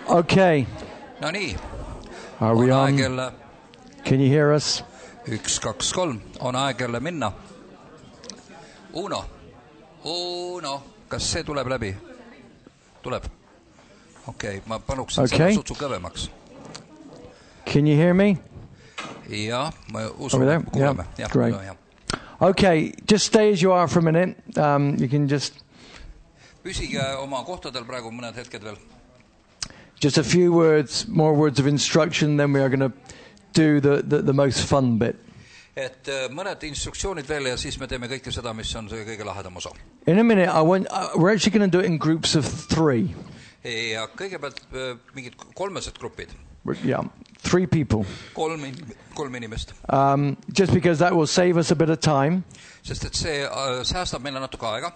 Okay. No nii. Are we on on? aeg jälle Can you hear us? 1, 2, 3. On aeg jälle minna. Uno, kas see tuleb läbi? Tuleb. Okei, ma panuksin selle sutsu kõvemaks. Can you hear me? Ja, ma usun, et kuuleme. Yeah, great. Okay, just stay as you are for a minute. You can just... Püsige oma kohtadel praegu mõned hetked veel. Just a few words, more words of instruction, then we are going to do the most fun bit. Et mõned instruktsioonid veel ja siis me teeme kõike seda, mis on see kõige lahedam osa. In a minute, we're actually going to do it in groups of 3. Ja kõigepealt mingid kolmesed grupid. Yeah, 3 people. Kolm inimest. Just because that will save us a bit of time. Sest et see säästab meile natuke aega.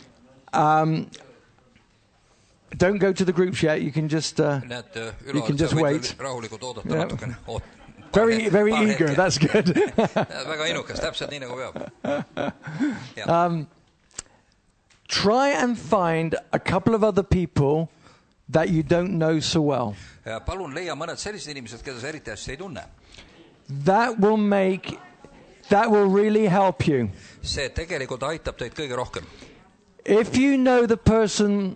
Don't go to the groups yet. You can just wait. Rahulikult oodata natukene. Very eager. That's good. Väga inukas, täpselt nii nagu peab. Try and find a couple of other people that you don't know so well. Palun leia mõned sellised inimesed, keda sa eriti hästi ei tunne. That will really help you. See tegelikult aitab teid kõige rohkem. If you know the person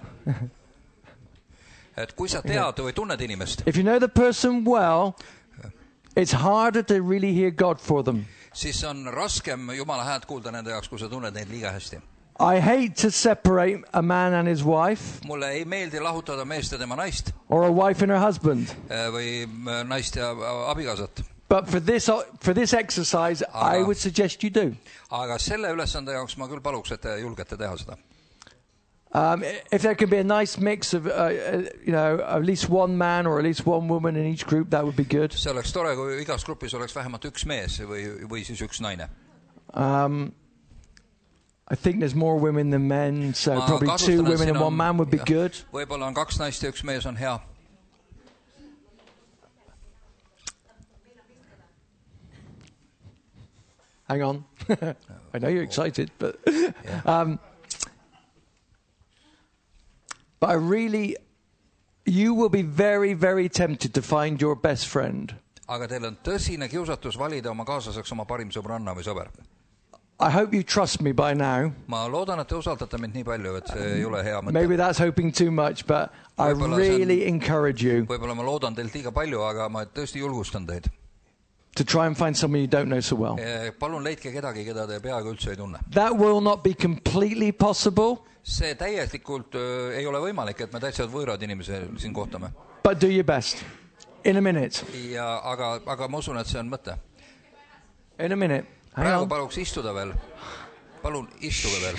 et kui sa tead või tunned inimest. If you know the person well, it's harder to really hear God for them. Siis on raskem Jumala häält kuulda nende jaoks, kui sa tunned neid liiga hästi. I hate to separate a man and his wife. Mulle ei meeldi lahutada meest ja tema naist. Or a wife and her husband. Või naist ja abikaasat. But for this exercise, I would suggest you do. Aga selle ülesande jaoks ma küll paluks, et te julgete teha seda. If there can be a nice mix of, at least one man or at least one woman in each group, that would be good. See oleks tore, kui igas grupis oleks vähemalt üks mees või siis üks naine. I think there's more women than men, so probably 2 women and 1 man would be good. Võib-olla on 2 naist ja 1 mees on hea. Hang on. I know you're excited, but but you will be very, very tempted to find your best friend. Aga teil on tõsine kiusatus valida oma kaaslaseks oma parim sõbranna või sõber. I hope you trust me by now. Ma loodan, et te usaldate mind nii palju, et see ei ole hea mõte. Maybe that's hoping too much, but I really encourage you. Võib-olla ma loodan teilt liiga palju, aga ma tõesti julgustan teid. To try and find someone you don't know so well. Palun leidke kedagi, keda te peaaegu üldse ei tunne. That will not be completely possible. See täielikult ei ole võimalik, et me täitsa võõrad inimese siin kohtame. But do your best. In a minute. Ja, aga ma usun, et see on mõte. In a minute. Praegu paluks istuda veel. Palun istuge veel.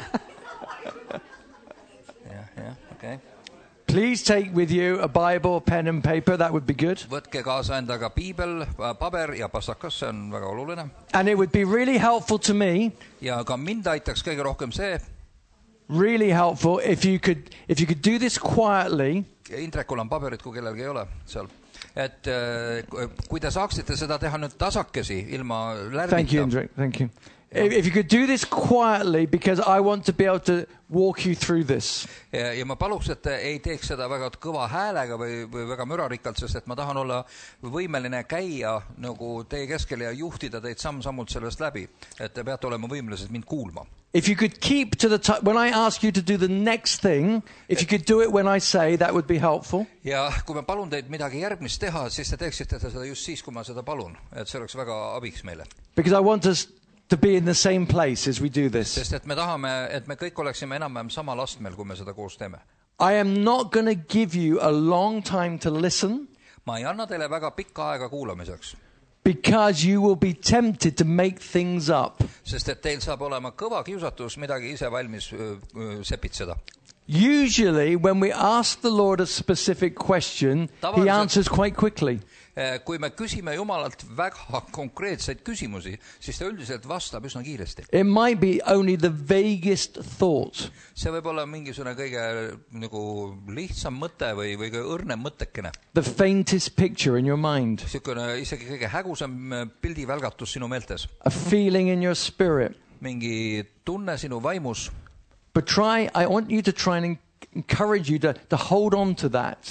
Okay. Please take with you a Bible, pen and paper. That would be good. Võtke kaasa endaga piibel, paber ja passakas, see on väga oluline. And it would be really helpful to me. Ja ka mind aitaks kõige rohkem see. Really helpful if you could do this quietly. Indrekul on paberid, kui kellelgi ei ole seal. Et kui te saaksite seda teha nüüd tasakesi ilma lärmita. Thank you, Indrek. Thank you. If you could do this quietly, because I want to be able to walk you through this. Ja ma paluks, et ei teeks seda väga kõva häälega või väga mürarikkalt, sest et ma tahan olla võimeline käia nagu teie keskel ja juhtida teid samm-sammult sellest läbi. Et te peate olema võimelised mind kuulma. If you could keep to the time, when I ask you to do the next thing, if you could do it when I say, that would be helpful. Ja kui ma palun teid midagi järgmist teha, siis te teeksite seda just siis, kui ma seda palun. Et see oleks väga abiks meile. Because I want us to be in the same place as we do this. Sest et me tahame, et me kõik oleksime enam-vähem samal astmel, kui me seda koos teeme. I am not going to give you a long time to listen. Ma ei anna teile väga pikka aega kuulamiseks. Because you will be tempted to make things up. Sest et teil saab olema kõva kiusatus midagi ise valmis sepitseda. Usually when we ask the Lord a specific question, he answers quite quickly. Kui me küsime Jumalalt väga konkreetseid küsimusi, siis ta üldiselt vastab üsna kiiresti. It might be only the vaguest thought. See võib olla mingisugune kõige nagu lihtsam mõte või kõige õrnem mõttekene. The faintest picture in your mind. Niisugune isegi kõige hägusam pildivälgatus sinu meeltes. A feeling in your spirit. Mingi tunne sinu vaimus. But I want you to try and encourage you to hold on to that.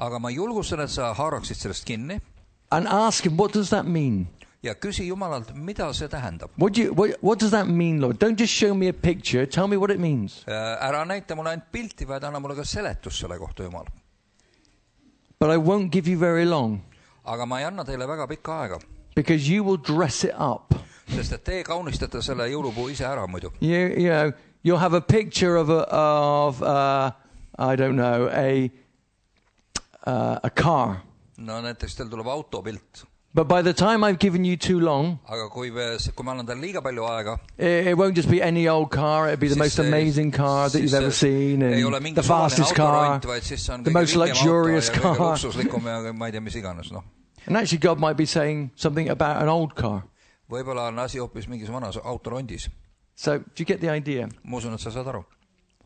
aga ma julgustan, et sa haaraksid sellest kinni and ask him, what does that mean? ja küsi Jumalalt, mida see tähendab. What does that mean, Lord? Don't just show me a picture. Tell me what it means. Ära näita mulle ainult pilti, vaid anna mulle ka seletus selle kohta, Jumal. But I won't give you very long. Aga ma ei anna teile väga pikka aega. Because you will dress it up. Sest et te kaunistate selle jõulupuu ise ära muidu. You know, you'll have a picture of I don't know, a car. No näiteks teil tuleb autopilt. But by the time I've given you too long, aga kui ma annan teile liiga palju aega, it won't just be any old car. It'll be the most amazing car that you've ever seen, and the fastest car, the most luxurious car. Luksuslikum ja ma ei tea, mis iganes, noh. And actually God might be saying something about an old car. Võib-olla on asi hoopis mingis vanas autorondis. So, do you get the idea? Ma usun, et sa saad aru.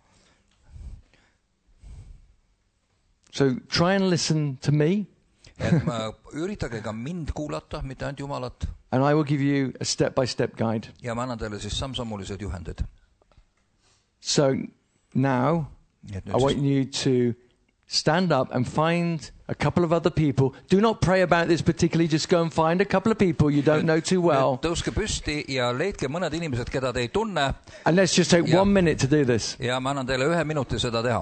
So, try and listen to me. Et ma üritage ka mind kuulata, mitte ainult Jumalat. And I will give you a step-by-step guide. Ja ma annan teile siis samm-sammulised juhendid. So, now, I want you to stand up and find a couple of other people. Do not pray about this particularly. Just go and find a couple of people you don't know too well. Tõuske püsti ja leidke mõned inimesed, keda te ei tunne. And let's just take 1 minute to do this. Ja ma annan teile 1 minuti seda teha.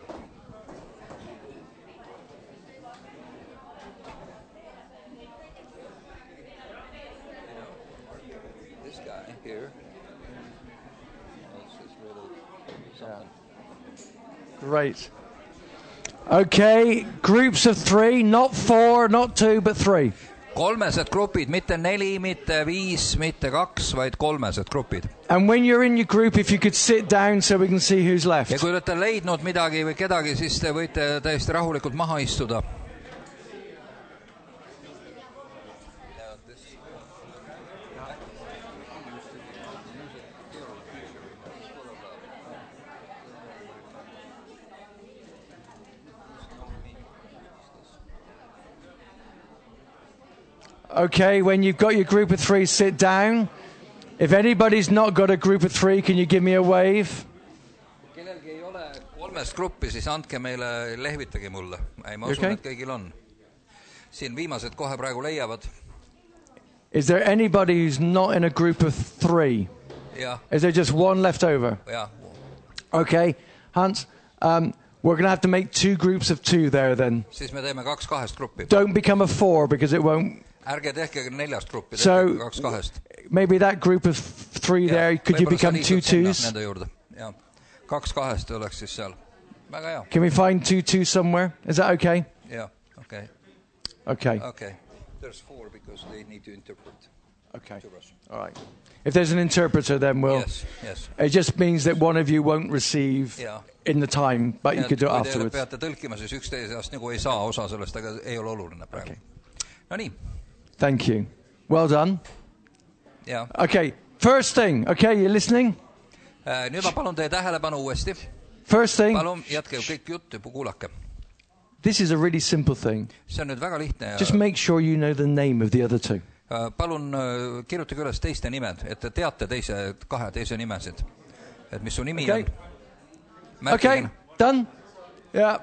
This guy here. This is really something. Great. Okay, groups of 3, not 4, not 2, but 3. Kolmesed grupid, mitte 4, mitte 5, mitte 2, vaid kolmesed grupid. And when you're in your group, if you could sit down so we can see who's left. Ja kui olete leidnud midagi või kedagi, siis te võite täiesti rahulikult maha istuda. Okay, when you've got your group of 3, sit down. If anybody's not got a group of 3, can you give me a wave? Kellelgi ei ole kolmest gruppi, siis andke meile, lehvitage mulle. Ei, ma usun, et kõigil on. Siin viimased kohe praegu leiavad. Is there anybody who's not in a group of 3? Yeah. Is there just one left over? Yeah. Okay, Hans, we're going to have to make 2 groups of 2 there then. Siis me teeme 2 gruppi. Don't become a 4 because it won't. Ärge tehke 4 gruppi, so, tehke 2. Maybe that group of 3 there, could you become 2 2s? Nende juurde. Ja. 2 oleks siis seal. Väga hea. Can we find 2 2 somewhere? Is that okay? Yeah, okay. Okay. Okay. There's 4 because they need to interpret. Okay. All right. If there's an interpreter, then we'll... Yes. It just means that one of you won't receive in the time, but you could do it afterwards. Kui te peate tõlkima, siis üks teisest nagu ei saa osa sellest, aga ei ole oluline praegu. No nii. Thank you. Well done. Yeah. Okay, first thing. Okay, you listening? Nüüd ma palun teie tähelepanu uuesti. First thing. Palun jätke kõik jutt ja kuulake. This is a really simple thing. See on nüüd väga lihtne. Just make sure you know the name of the other 2. Palun kirjutage üles teiste nimed, et te teate kahe teise nimesid. Et mis su nimi on. Okay, done? Yeah.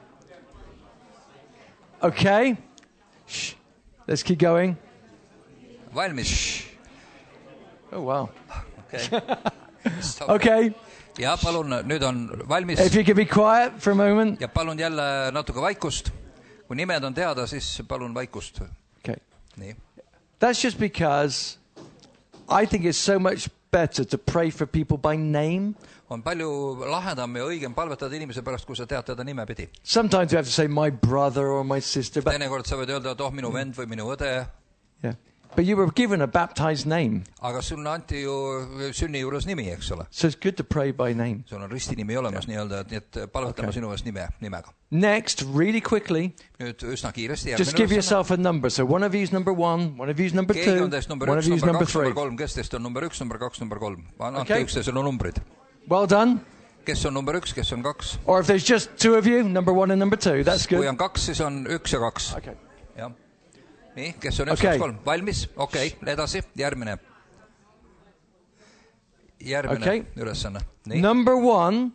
Okay. Shh. Let's keep going. Valmis. Shh. Oh, wow. Okay. Okay. Ja palun, nüüd on valmis. If you can be quiet for a moment. Ja palun jälle natuke vaikust. Kui nimed on teada, siis palun vaikust. Okay. Nii. That's just because I think it's so much better to pray for people by name. On palju lahedam ja õigem palvetada inimese pärast, kui sa tead teda nimepidi. Sometimes you have to say my brother or my sister. But teinekord sa võid öelda, et minu vend või minu õde. Yeah. But you were given a baptized name. Aga sulle anti ju sünni juures nimi, eks ole. So it's good to pray by name. Sul on ristinimi olemas nii-öelda, et palvetame sinu eest nimega. Next, really quickly. Nüüd üsna kiiresti. Just give yourself a number. So one of you is number 1, one of you is number 2, one of you is number 3. Kes teist on number 1, number 2, number 3? Andke üksteisele numbrid. Well done. Kes on number 1, kes on 2? Or if there's just 2 of you, number 1 and number 2. That's good. Kui on 2, siis on 1 ja 2. Okay. Ja. Nii, kes on 1, 2, 3? Valmis? Okei, edasi. Järgmine ülesanne. Nii. Number 1.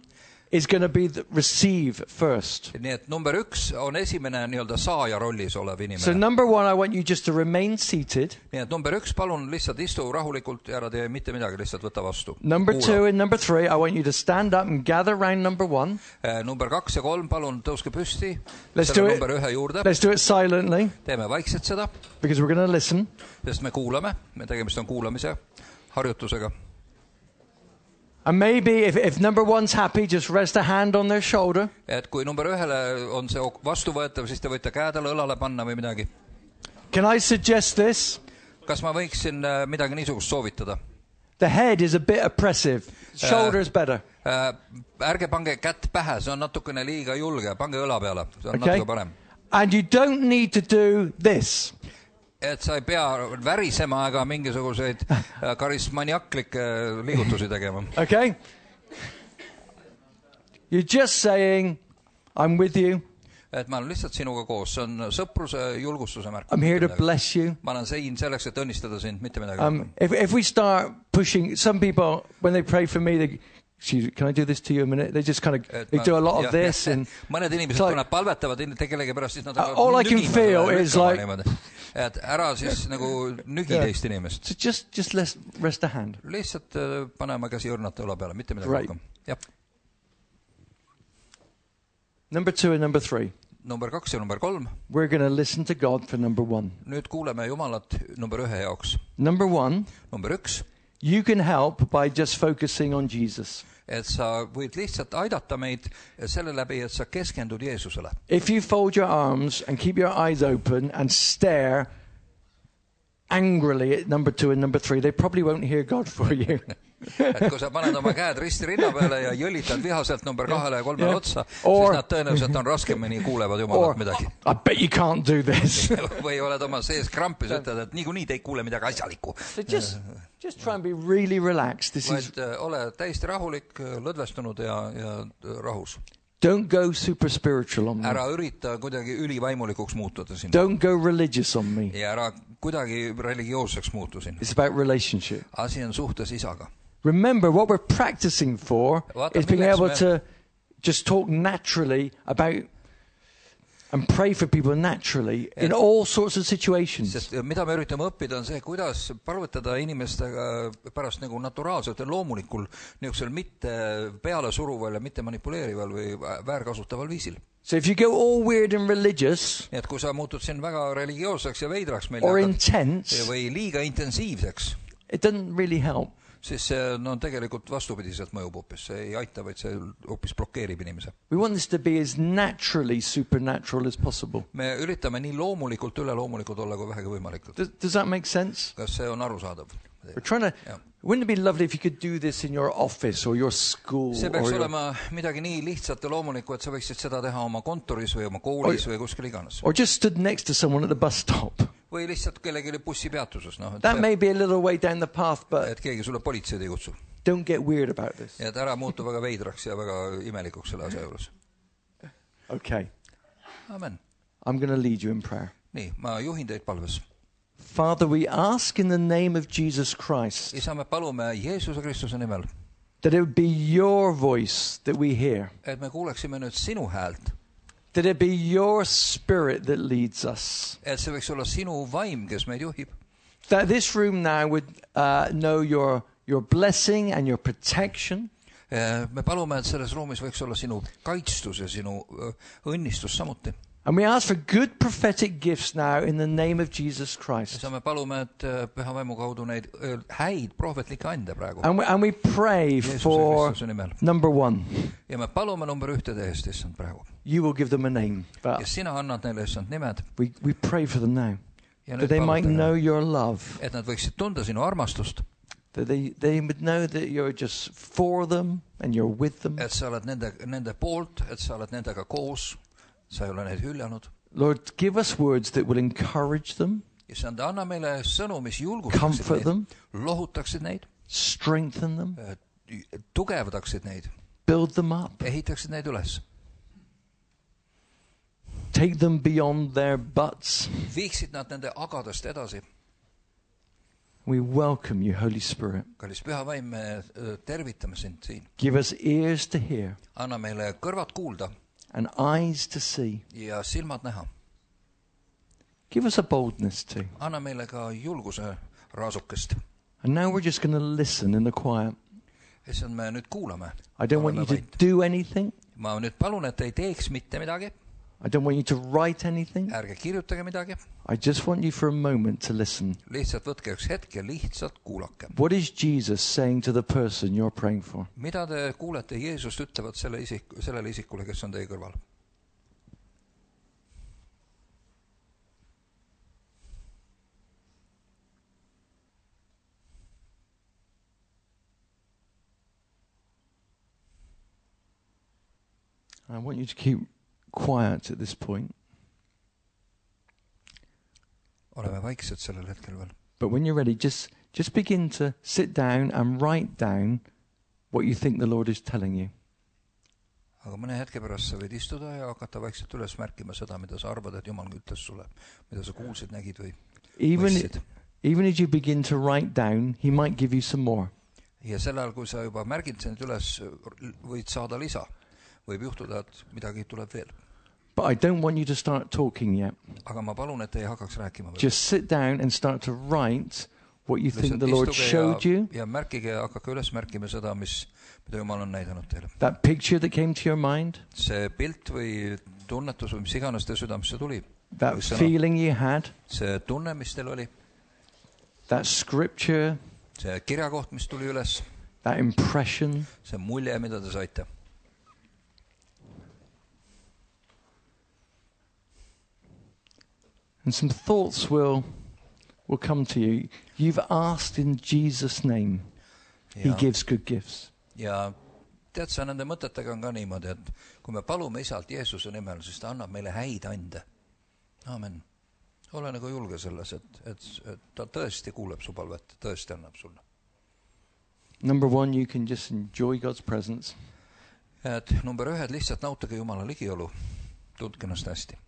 is going to be receive first. Nii et number 1 on esimene nii-öelda saaja rollis olev So inimene. number 1, I want you just to remain seated. Nii et number 1, palun lihtsalt istu rahulikult ja ära tee mitte midagi, lihtsalt võta vastu. Number 2 and number 3, I want you to stand up and gather around number 1. Number 2 ja 3, palun tõuske püsti. Let's do Selle it. number 1 juurde. Let's do it silently Teeme vaikselt seda, because we're going to listen. sest me kuulame. Me tegemist on kuulamise harjutusega. And maybe if number 1's happy, just rest a hand on their shoulder. Et kui number 1-le on see vastuvõetav, siis te võite käe talle õlale panna või midagi. Can I suggest this? Kas ma võiksin midagi niisugust soovitada? The head is a bit oppressive. Shoulder is better. Ärge pange kätt pähe, see on natukene liiga julge. Pange õla peale, see on Okay. natuke parem. And you don't need to do this. Et sa ei pea värisema ega mingisuguseid karismaniaklikke liigutusi tegema. Okay? You're just saying, I'm with you. Et ma olen lihtsalt sinuga koos. See on sõpruse, julgustuse märk. I'm here to bless you. Ma olen siin selleks, et õnnistada sind, mitte midagi. If we start pushing, some people, when they pray for me, they, can I do this to you a minute? They just kind of, they do a lot of this. And mõned inimesed, kui nad palvetavad kellegi pärast, siis nad all I can feel is like, et ära siis nagu nügi teist inimest. So just rest a hand. Lihtsalt panema käsi õrnata õla peale, mitte midagi rohkem. Jah. Number 2 and number 3. Number 2 ja number 3. We're going to listen to God for number 1. Nüüd kuuleme Jumalat number 1 jaoks. Number 1. Number 1. You can help by just focusing on Jesus. Et sa võid lihtsalt aidata meid selle läbi, et sa keskendud Jeesusele. If you fold your arms and keep your eyes open and stare angrily at number 2 and number 3, they probably won't hear God for you. Et kui sa paned oma käed risti rinna peale ja jõlitad vihaselt number 2 ja 3 otsa, siis nad tõenäoliselt on raskemini kuulevad Jumalat midagi. I bet you can't do this. Või oled oma sees krampis, ütled, et niikuinii te ei kuule midagi asjalikku. So just try and be really relaxed. Vaid ole täiesti rahulik, lõdvestunud ja rahus. Don't go super spiritual on me. Ära ürita kuidagi ülivaimulikuks muutuda siin. Don't go religious on me. Ja ära kuidagi religioosseks muutu siin. It's about relationship. Asi on suhtes isaga. Remember, what we're practicing for is being able to just talk naturally about and pray for people naturally in all sorts of situations. Sest mida me üritame õppida on see, kuidas palvetada inimestega pärast nagu naturaalselt ja loomulikul niisugusel mitte peale suruval ja mitte manipuleerival või väärkasutaval viisil. So if you go all weird and religious Et kui sa muutud siin väga religioosseks ja veidraks meil or intense, või liiga intensiivseks, it doesn't really help. siis see tegelikult vastupidiselt mõjub hoopis. See ei aita, vaid see hoopis blokeerib inimese. We want this to be as naturally supernatural as possible. Me üritame nii loomulikult, üleloomulikult olla kui vähegi võimalik. Does that make sense? Kas see on arusaadav? We're trying to... Wouldn't it be lovely if you could do this in your office or your school? See peaks olema midagi nii lihtsalt ja loomulikku, et sa võiksid seda teha oma kontoris või oma koolis või kuskil iganes. Or just stood next to someone at the bus stop. Või lihtsalt kellegi bussipeatuses. That may be a little way down the path, but et keegi sulle politseid ei kutsu. Don't get weird about this. Et ära muutu väga veidraks ja väga imelikuks selle asja juures. Okay. Amen. I'm going to lead you in prayer. Nii, ma juhin teid palves. Father, we ask in the name of Jesus Christ Isa, me palume Jeesuse Kristuse nimel, that it would be your voice that we hear. et me kuuleksime nüüd sinu häält. That it be your spirit that leads us. Et see võiks olla sinu vaim, kes meid juhib. That this room now would know your blessing and your protection. Me palume, et selles ruumis võiks olla sinu kaitstus ja sinu õnnistus samuti. And we ask for good prophetic gifts now in the name of Jesus Christ. Ja me palume, et Püha Vaimu kaudu neid häid prohvetlikke ande praegu. And we pray for number 1. Ja me palume number 1 teest, issand, praegu. You will give them a name. Ja sina annad neile, issand, nimed. We pray for them now. That they might know your love. Et nad võiksid tunda sinu armastust. That they would know that you're just for them and you're with them. Et sa oled nende poolt, et sa oled nendega koos. Sa ei ole neid hüljanud. Lord, give us words that will encourage them. Issand, anna meile sõnu, mis julgustaksid neid, lohutaksid neid, strengthen them, tugevdaksid neid, build them up, ehitaksid neid üles. Take them beyond their butts. Viiksid nad nende agadest edasi. We welcome you, Holy Spirit. Kallis Püha Vaim, me tervitame sind siin. Give us ears to hear Anna meile kõrvad kuulda and eyes to see. ja silmad näha. Give us a boldness too. Anna meile ka julguse raasukest. And now we're just going to listen in the quiet. Issand, me nüüd kuulame. I don't want you to do anything. Ma nüüd palun, et ei teeks mitte midagi. I don't want you to write anything. Ärge kirjutage midagi. I just want you for a moment to listen. Lihtsalt võtke üks hetk ja lihtsalt kuulake. What is Jesus saying to the person you're praying for? Mida te kuulete Jeesust ütlevad sellele isikule, kes on teie kõrval? I want you to keep quiet at this point. Oleme vaiksed sellel hetkel veel. But when you're ready, just begin to sit down and write down what you think the Lord is telling you. Aga mõne hetke pärast sa võid istuda ja hakata vaikselt üles märkima seda, mida sa arvad, et Jumal ütles sulle, mida sa kuulsid, nägid või mõistsid. Even as you begin to write down, He might give you some more. Ja sellal, kui sa juba märgid sind üles, võid saada lisa. Võib juhtuda, et midagi tuleb veel. But I don't want you to start talking yet. Aga ma palun, et ei hakkaks rääkima. Just sit down and start to write what you think the Lord showed you. Ja märkige ja hakake üles märkima seda, mida Jumal on näidanud teile. That picture that came to your mind. See pilt või tunnetus või mis iganes te südamesse tuli. That feeling you had. See tunne, mis teil oli. That scripture. See kirjakoht, mis tuli üles. That impression. See mulje, mida te saite. And some thoughts will come to you. You've asked in Jesus' name. He gives good gifts. Ja tead sa, nende mõtetega on ka niimoodi, et kui me palume Isalt Jeesuse nimel, siis ta annab meile häid ande. Amen. Ole nagu julge selles, et ta tõesti kuuleb su palvet, tõesti annab sulle. Number 1, you can just enjoy God's presence. Et number 1, lihtsalt nautige Jumala ligiolu. Tundke ennast hästi.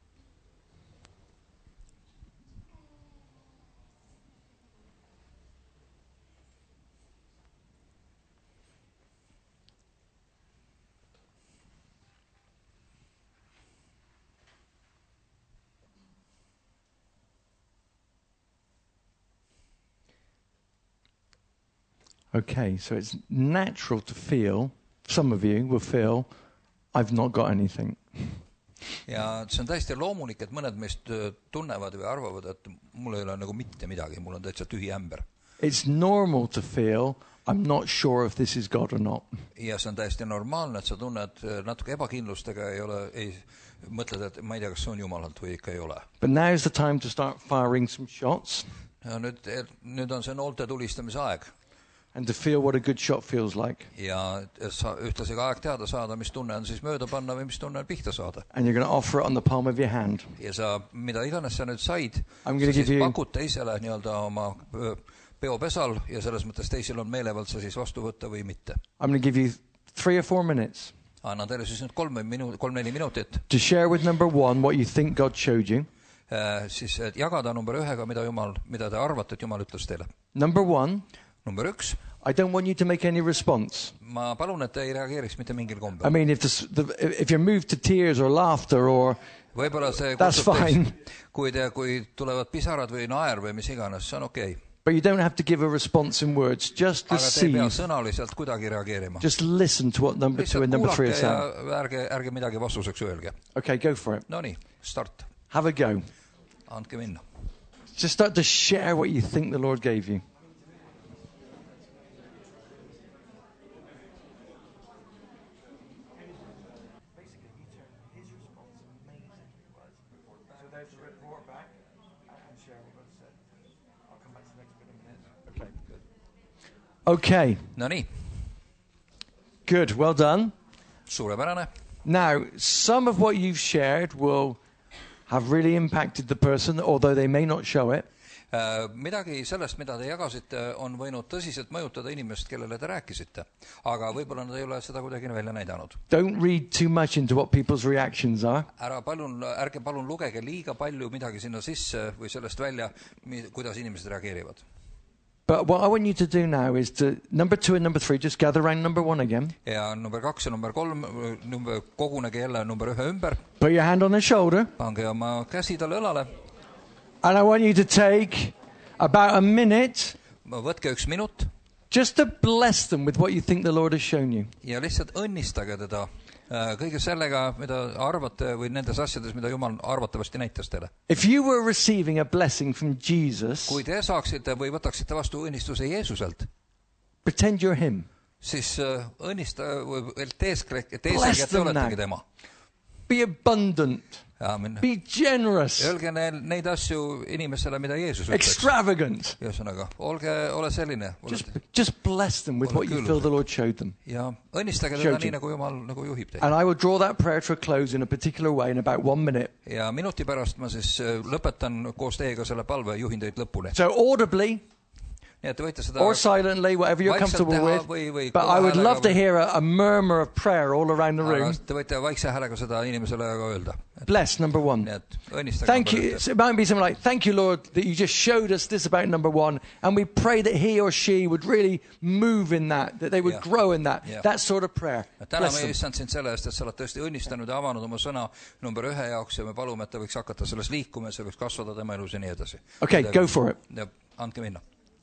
Okay, so it's natural to feel, some of you will feel, I've not got anything. Ja see on täiesti loomulik, et mõned meist tunnevad või arvavad, et mul ei ole nagu mitte midagi, mul on täitsa tühi ämber. It's normal to feel, I'm not sure if this is God or not. Ja see on täiesti normaalne, et sa tunned natuke ebakindlustega, ei mõtled, et ma ei tea, kas see on Jumalalt või ikka ei ole. But now is the time to start firing some shots. Ja nüüd on see noolte tulistamise aeg. And to feel what a good shot feels like. Ja ühtlasi ka aeg teada saada, mis tunne on siis mööda panna või mis tunne on pihta saada. And you're going to offer it on the palm of your hand. Ja sa, mida iganes sa nüüd said, sa siis pakud teisele nii-öelda oma peopesal ja selles mõttes teisel on meelevald sa siis vastu võtta või mitte. I'm going to give you 3 or 4 minutes. Annan teile siis nüüd 3-4 minutit. To share with number 1 what you think God showed you. Siis jagada number 1-ga, mida te arvate, et Jumal ütles teile. Number 1. Number 1. I don't want you to make any response. Ma palun, et ei reageeriks mitte mingil kombel. I mean, if you're moved to tears or laughter or that's fine. Kui tulevad pisarad või naer või mis iganes, see on okei. But you don't have to give a response in words. Just receive. Aga te ei pea sõnaliselt kuidagi reageerima. Just listen to what number 2 and number 3 are saying. Ja ärge midagi vastuseks öelge. Okay, go for it. No nii, start. Have a go. Andke minna. Just start to share what you think the Lord gave you. Okay. No nii. Good, well done. Suurepärane. Now, some of what you've shared will have really impacted the person, although they may not show it. Midagi sellest, mida te jagasite, on võinud tõsiselt mõjutada inimest, kellele te rääkisite. Aga võib-olla nad ei ole seda kuidagi välja näidanud. Don't read too much into what people's reactions are. Ärge palun lugege liiga palju midagi sinna sisse või sellest välja, kuidas inimesed reageerivad. But what I want you to do now is to, number 2 and number 3, just gather around number 1 again. Ja number 2 ja number 3, kogunege jälle number 1 ümber. Put your hand on their shoulder. Pange oma käsi talle õlale. And I want you to take about a minute. Võtke 1 minut. Just to bless them with what you think the Lord has shown you. Ja lihtsalt õnnistage teda kõige sellega, mida arvate, või nendes asjades, mida Jumal arvatavasti näitas teile. If you were receiving a blessing from Jesus, kui te saaksite või võtaksite vastu õnnistuse Jeesuselt, pretend you're him. siis õnnista või teesklege, et te oletegi tema. Be abundant. Aamen. Be generous. Öelge neid asju inimesele, mida Jeesus ütleks. Extravagant. Ühesõnaga, ole selline. Just bless them with what you feel the Lord showed them. Ja õnnistage teda nii, nagu Jumal nagu juhib teid. And I will draw that prayer to a close in a particular way in about 1 minute. Ja minuti pärast ma siis lõpetan koos teiega selle palve, juhin teid lõpuni. So audibly, or silently, whatever you're comfortable with. But I would love to hear a murmur of prayer all around the room. Te võite vaikse häälega seda inimesele ka öelda. Bless, number 1. Thank you. It might be something like, thank you, Lord, that you just showed us this about number 1. And we pray that he or she would really move in that they would grow in that. That sort of prayer. Täna me issand sind selle eest, et sa oled tõesti õnnistanud ja avanud oma sõna number 1 jaoks ja me palume, et ta võiks hakata selles liikuma ja see võiks kasvada tema elus ja nii edasi. Okay, go for it. Ja andke minna.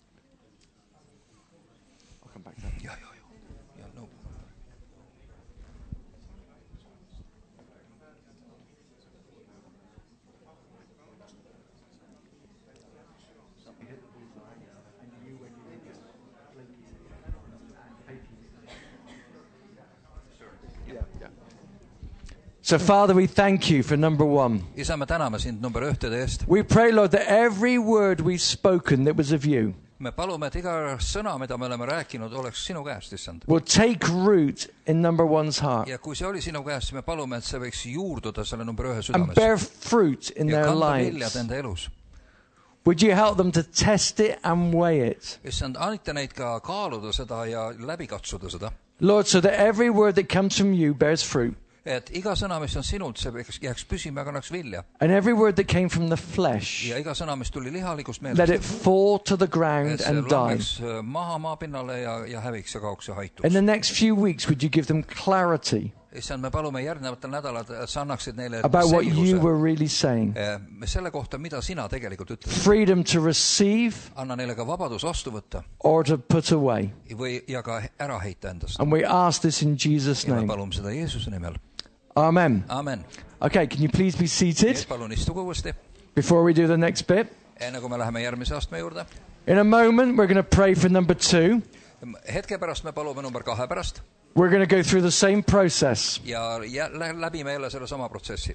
So, Father, we thank you for number 1. Isa, me täname sind number 1 eest. We pray, Lord, that every word we've spoken that was of you me palume, et iga sõna, mida me oleme rääkinud, oleks sinu käest, issand. Will take root in number 1's heart. Ja kui see oli sinu käest, me palume, et see võiks juurduda selle number 1 südames. And bear fruit in their lives. Ja kanda viljad enda elus. Would you help them to test it and weigh it? Issand, aita neid ka kaaluda seda ja läbi katsuda seda. Lord, so that every word that comes from you bears fruit. Et iga sõna, mis on sinult, see jääks püsima ja kannaks vilja. And every word that came from the flesh, ja iga sõna, mis tuli lihalikust meelest, let it fall to the ground and die. Maha maapinnale ja häviks ja kaoks ja haituks. In the next few weeks, would you give them clarity issand, me palume järgnevatel nädalad, et sa annaksid neile about what you were really saying? Selle kohta, mida sina tegelikult ütlesid. Freedom to receive, anna neile ka vabadus vastu võtta, or to put away. Ja ka ära heita endast. And we ask this in Jesus' name. Ja me palume seda Jeesuse nimel. Amen. Amen. Okay, can you please be seated? Palun istuge uuesti. Before we do the next bit. Enne kui me läheme järgmise astme juurde. In a moment we're going to pray for number 2. Hetke pärast me palume number 2 pärast. We're going to go through the same process. Ja läbi me jälle selle sama protsessi.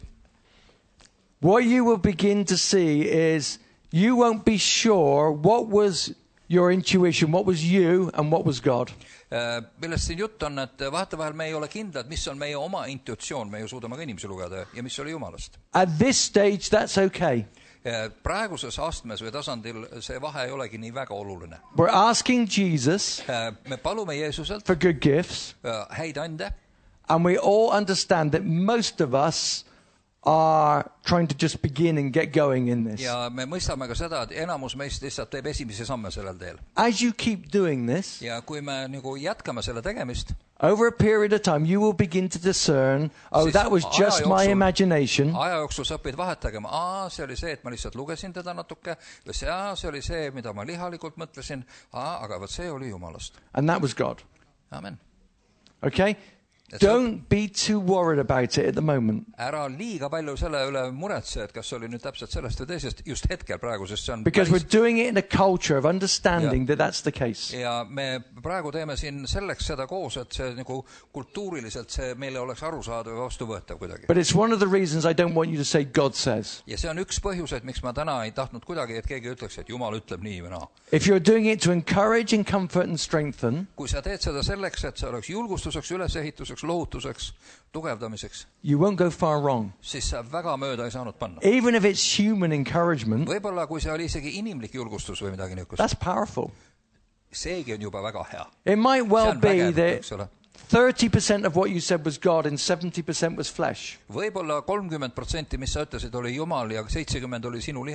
What you will begin to see is you won't be sure what was your intuition, what was you and what was God. Millest siin jutt on, et vahetevahel me ei ole kindlad, mis on meie oma intuitsioon, me ju suudame ka inimesi lugeda ja mis oli Jumalast. At this stage that's okay. Praeguses astmes või tasandil see vahe ei olegi nii väga oluline. We're asking Jesus me palume Jeesuselt for good gifts. Häid ande. And we all understand that most of us are trying to just begin and get going in this. Ja me mõistame ka seda, et enamus meist lihtsalt teeb esimese samme sellel teel. As you keep doing this, ja kui me nagu jätkame selle tegemist, over a period of time you will begin to discern, oh, that was just my imagination. Aja jooksul sa õpid vahet tegema, see oli see, et ma lihtsalt lugesin teda natuke, või see oli see, mida ma lihalikult mõtlesin, aga võt see oli Jumalast. And that was God. Amen. Okay? Don't be too worried about it at the moment. Ära liiga palju selle üle muretse, et kas oli nüüd täpselt sellest või teisest just hetkel praegu, sest see on because we're doing it in a culture of understanding that that's the case. Ja me praegu teeme siin selleks seda koos, et see nagu kultuuriliselt see meile oleks arusaadav ja vastuvõetav kuidagi. But it's one of the reasons I don't want you to say God says. Ja see on üks põhjus, et miks ma täna ei tahtnud kuidagi, et keegi ütleks, et Jumal ütleb nii või naa. If you're doing it to encourage and comfort and strengthen, kui sa teed seda selleks, et see oleks julgustuseks, ülesehituseks, lohutuseks, tugevdamiseks, you won't go far wrong. Siis sa väga mööda ei saanud panna. Even if it's human encouragement, võib-olla kui see oli isegi inimlik julgustus või midagi niisugust. That's powerful. Seegi on juba väga hea. It might well be that 30% of what you said was God and 70% was flesh. Võib-olla 30%, mis sa ütlesid, oli Jumal ja 70% oli sinu liha.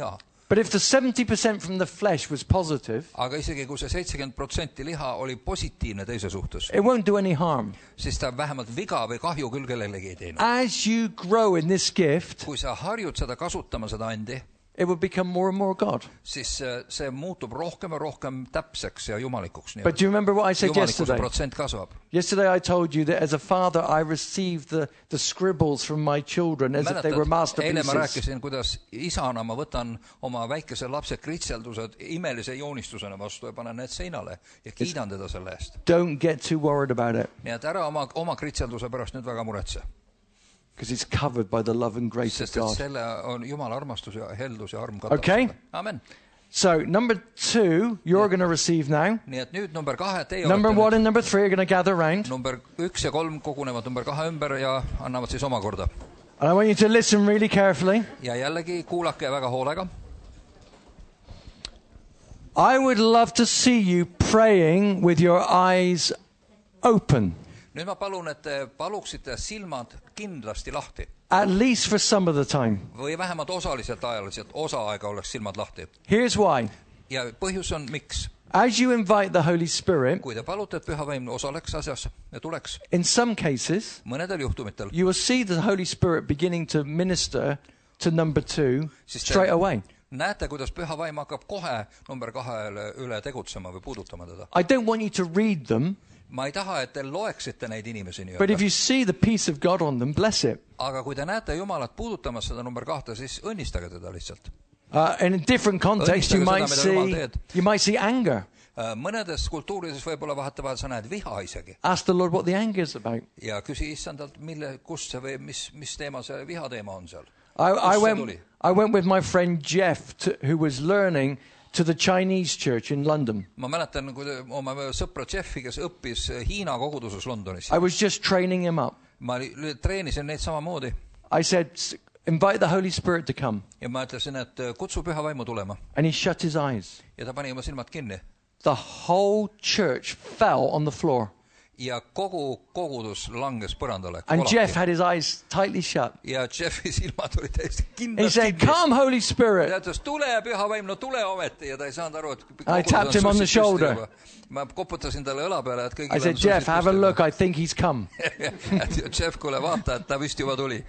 But if the 70% from the flesh was positive, aga isegi kui see 70% liha oli positiivne teise suhtes, it won't do any harm. siis ta vähemalt viga või kahju küll kellelegi ei teinud. As you grow in this gift, kui sa harjud seda kasutama, seda andi, it will become more and more God. siis see muutub rohkem ja rohkem täpseks ja jumalikuks. But do you remember what I said Jumalikkuse yesterday? protsent kasvab. Yesterday I told you that as a father I received the scribbles from my children as if they were Eile ma masterpieces. rääkisin, kuidas isana ma võtan oma väikese lapse kritseldused imelise joonistusena vastu ja panen need seinale ja kiidan teda selle eest. Don't get too worried about it, Nii et ära oma kritselduse pärast nüüd väga muretse. because it's covered by the love and grace of Sest et God. selle on Jumala armastus ja heldus ja arm Okay. katab. Amen. So, number 2, you're going to receive now. Nii et nüüd number 2, teie Number 1 olete and number 3 are going to gather around. number 1 ja 3 kogunevad number 2 ümber ja annavad siis omakorda. And I want you to listen really carefully. Ja jällegi kuulake väga hoolega. I would love to see you praying with your eyes open, Nüüd ma palun, et te paluksite silmad kindlasti lahti. at least for some of the time. Või vähemalt osaliselt ajaliselt, osa aega oleks silmad lahti. Here's why. Ja põhjus on miks. As you invite the Holy Spirit, Kui te palute, et Püha Vaim osaleks asjas ja tuleks, in some cases, mõnedel juhtumitel, you will see the Holy Spirit beginning to minister to number 2 Siis straight away. näete, kuidas Püha Vaim hakkab kohe number 2 üle tegutsema või puudutama teda. I don't want you to read them, Ma ei taha, et te loeksite neid inimesi but if nii-öelda. you see the peace of God on them, bless it. Aga kui te näete Jumalat puudutamas seda number 2, siis õnnistage teda lihtsalt. In a different context, you might see anger. Mõnedes kultuurides võib-olla vahetevahel sa näed viha isegi. Ask the Lord what the anger is about. Ja küsi issandalt, kust see või mis teema see viha teema on seal. I Kust see tuli? went with my friend Jeff, who was learning, to the Chinese church in London. Ma mäletan, kui oma sõpra Jeffi, kes õppis Hiina koguduses Londonis. I was just training him up. Ma treenisin neid samamoodi. I said, invite the Holy Spirit to come. Ja ma ütlesin, et kutsu Püha Vaimu tulema. And he shut his eyes. Ja ta pani oma silmad kinni. The whole church fell on the floor. Ja kogu kogudus langes põrandale. And Jeff had his eyes tightly shut. Ja Jeffi silmad olid täiesti He kindlasti said, kinni. come Holy Spirit. Ta ütles, tule Püha Vaim, no tule ometi. Ja ta ei saanud aru, et I tapped him on the shoulder. Ma koputasin talle õla peale, et kõigil I said, Jeff, have a look. I think he's come. Jeff, kuule vaata, et ta vist juba tuli.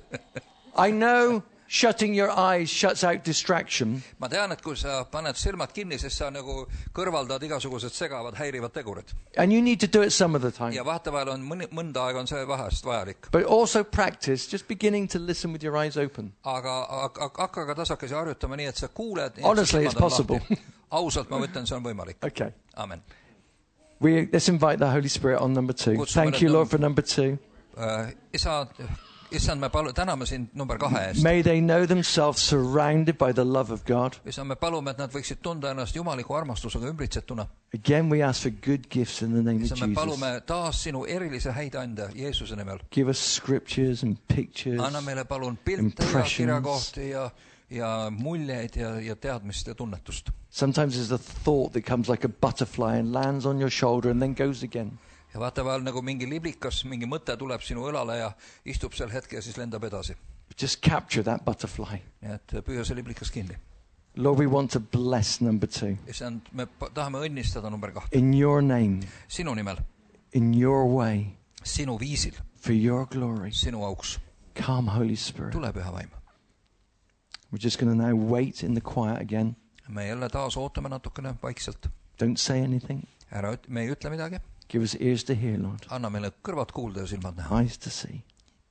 I know shutting your eyes shuts out distraction. Ma tean, et kui sa paned silmad kinni, siis sa nagu kõrvaldad igasugused segavad, häirivad tegurid. And you need to do it some of the time. Ja vahetevahel on mõnda aega on see vahest vajalik. But also practice just beginning to listen with your eyes open. Aga hakkaga tasakesi harjutama nii, et sa kuuled. Honestly, it's possible. Ausalt ma võtan, see on võimalik. Okay. Amen. Let's invite the Holy Spirit on number 2. Thank you, Lord, for number 2. Issand, me täname sind number 2 eest. May they know themselves surrounded by the love of God. Issand, me palume, et nad võiksid tunda ennast jumaliku armastusega ümbritsetuna. Again, we ask for good gifts in the name of Issand, me Jesus. palume taas sinu erilise häid anda Jeesuse nimel. Give us scriptures and pictures. Anna meile palun pilte ja kirjakohti ja muljeid ja teadmist ja tunnetust. Sometimes there's a thought that comes like a butterfly and lands on your shoulder and then goes again. Ja vaatavahel nagu mingi liblikas, mingi mõte tuleb sinu õlale ja istub seal hetke ja siis lendab edasi. Just capture that butterfly. Nii et püüa see liblikas kinni. Lord, we want to bless number 2. Issand, me tahame õnnistada number 2. In your name, Sinu nimel, in your way, sinu viisil, for your glory. sinu auks. Come, Holy Spirit. Tule Püha Vaim. We're just going to now wait in the quiet again. Me jälle taas ootame natukene vaikselt. Don't say anything. Me ei ütle midagi. Give us ears to hear, Lord. Anna meile kõrvad kuulda ja silmad näha. Eyes to see.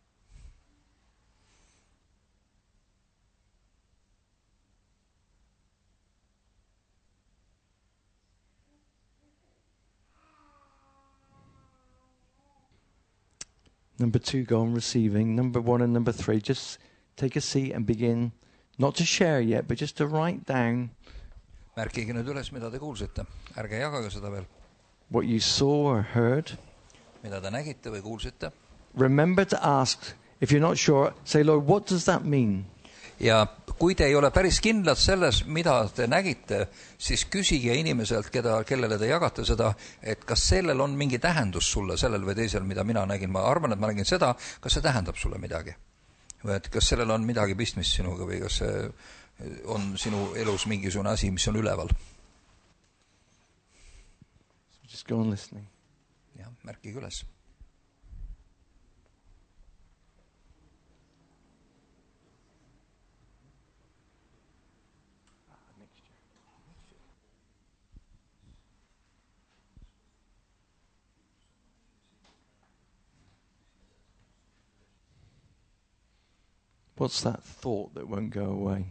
Number 2, go on receiving. Number 1 and number 3, just take a seat and begin, not to share yet, but just to write down Märkige nüüd üles, mida te kuulsite. Ärge jagage seda veel. What you saw or heard. Mida te nägite või kuulsite. Remember to ask, if you're not sure, say, Lord, what does that mean? Ja kui te ei ole päris kindlad selles, mida te nägite, siis küsige inimeselt, kellele te jagate seda, et kas sellel on mingi tähendus sulle, sellel või teisel, mida mina nägin. Ma arvan, et ma nägin seda, kas see tähendab sulle midagi. Või et kas sellel on midagi pistmist sinuga või kas see on sinu elus mingisugune asi, mis on üleval. Just go on listening. Ja, märkige üles. What's that thought that won't go away?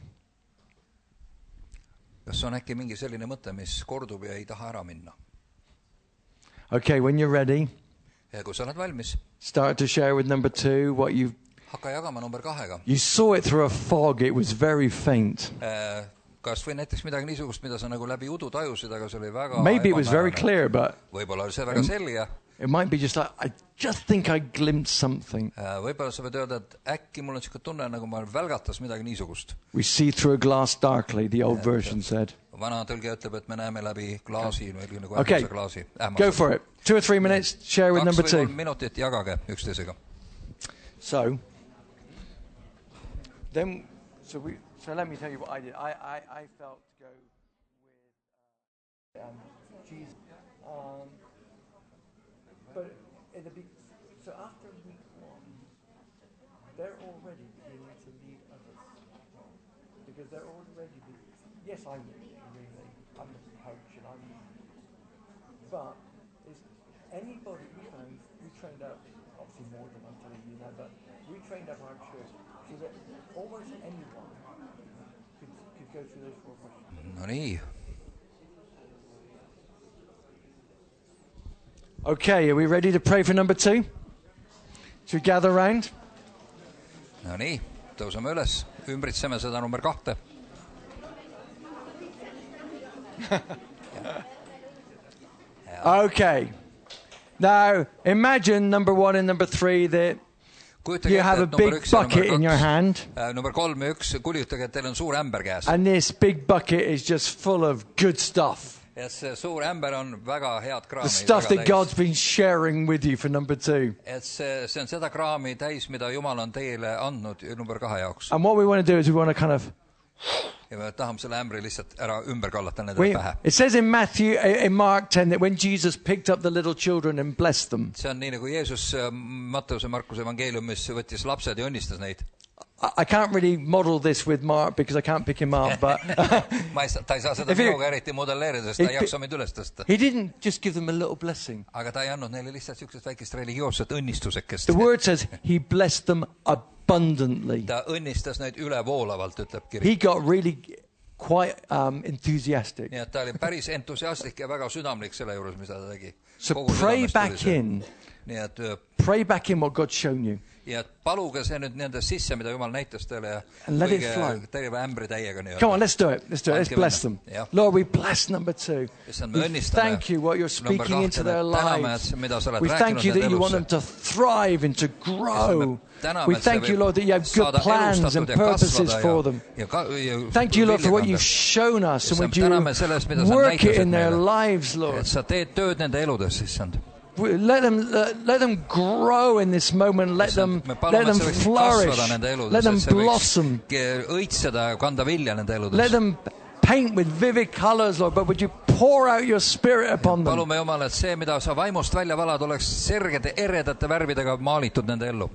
Kas on äkki mingi selline mõte, mis kordub ja ei taha ära minna? Okay, when you're ready, ja kui sa oled valmis, start to share with number 2 what you hakka jagama number 2-ga. You saw it through a fog, it was very faint. Kas või näiteks midagi niisugust, mida sa nagu läbi udu tajusid, aga see oli väga Maybe it was very clear, but võib-olla oli see väga selge. It might be just like, I just think I glimpsed something. Võib-olla sa võid öelda, et äkki mul on siuke tunne, nagu ma välgatas midagi niisugust. We see through a glass darkly, the old version said. Vana tõlge ütleb, et me näeme läbi klaasi, nagu okay, klaasi. Go for it. 2 or 3 minutes, share with number 2. 2 või 3 minutit jagage üksteisega. So let me tell you what I did. I felt to go with Jesus. But so after week 1, they're already beginning to lead others. Because they're already yes, I'm really, I'm a coach and but is anybody we trained up, obviously more than I'm telling you now, but we trained up our church so that almost anyone could go through those 4 questions. No nii. Okay, are we ready to pray for number 2? Should we gather around? No nii, tõuseme üles, ümbritseme seda number 2. Okay. Now, imagine number 1 and number 3 that you have a big bucket in your hand. Number 3 ja 1, kujutage, et teil on suur ämber käes. And this big bucket is just full of good stuff. Ja see suur ämber on väga head kraami. The stuff that God's been sharing with you for number 2. Et see on seda kraami täis, mida Jumal on teile andnud number 2 jaoks. And what we want to do is we want to kind of ja me tahame selle ämbri lihtsalt ära ümber kallata nendele pähe. It says in Mark 10 that when Jesus picked up the little children and blessed them. See on nii nagu Jeesus Matteuse Markuse evangeeliumis võttis lapsed ja õnnistas neid. I can't really model this with Mark because I can't pick him up, but ta ei saa seda minuga eriti modelleerida, sest ta ei jaksa meid üles tõsta. He didn't just give them a little blessing. Aga ta ei andnud neile lihtsalt niisugust väikest religioosset õnnistusekest. The word says he blessed them abundantly. Ta õnnistas neid ülevoolavalt, ütleb kiri. He got really quite enthusiastic. Nii et ta oli päris entusiastlik ja väga südamlik selle juures, mida ta tegi. So pray back in. Nii et pray back in what God's shown you. Ja paluge see nüüd nende sisse, mida Jumal näitas teile ja terve ämbri täiega nii. Come on, let's do it. Let's bless them. Lord, we bless number 2. We thank you what you're speaking into their lives. We thank you that you want them to thrive and to grow. We thank you, Lord, that you have good plans and purposes for them. Thank you, Lord, for what you've shown us and would you work it in their lives, Lord. Sa teed tööd nende eludes, issand. Let them grow in this moment. Let them flourish. Let them blossom. Let them paint with vivid colors, Lord. But would you pour out your spirit upon them? Palume Jumal, et see, mida sa vaimust välja valad, oleks sergede, eredate värvidega maalitud nende ellu.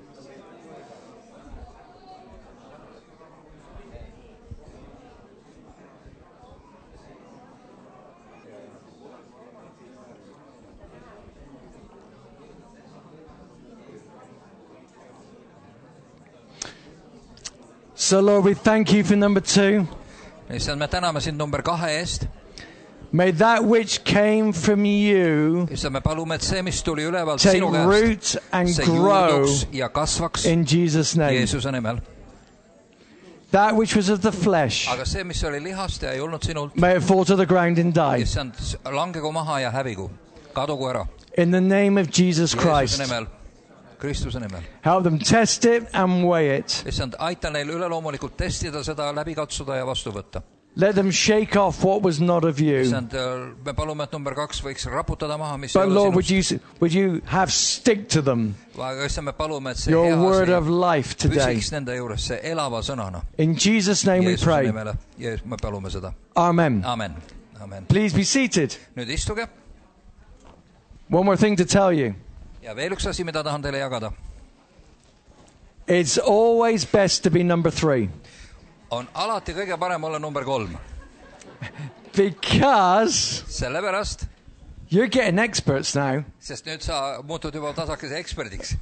So, Lord, we thank you for number 2. Issand, me täname sind number 2 eest. May that which came from you Issand, me palume, et see, mis tuli ülevalt take sinu käest, root and see grow ja kasvaks in Jesus' name. Jeesuse nimel. That which was of the flesh, aga see, mis oli lihast ja ei olnud sinult, may it fall to the ground and die. Issand, langegu maha ja hävigu, kadugu ära. In the name of Jesus Christ. Jeesuse nimel. Kristuse nimel. Help them test it and weigh it. Issand, aita neil üleloomulikult testida seda, läbi katsuda ja vastu võtta. Let them shake off what was not of you. Me palume, et number 2 võiks raputada maha, mis But ei Lord, ole sinust. would you have stick to them, Aga issand, me palume, et see your hea word asi of life today. püsiks nende juures, see elava sõnana. In Jesus' name we Jeesuse pray. nimele. Me palume seda. Amen. Amen. Amen. Please be seated. Nüüd istuge. One more thing to tell you. Ja veel üks asi, mida tahan teile jagada. It's always best to be number 3. On alati kõige parem olla number 3. Because Sellepärast, you're getting experts now. sest nüüd sa muutud juba tasakese eksperdiks.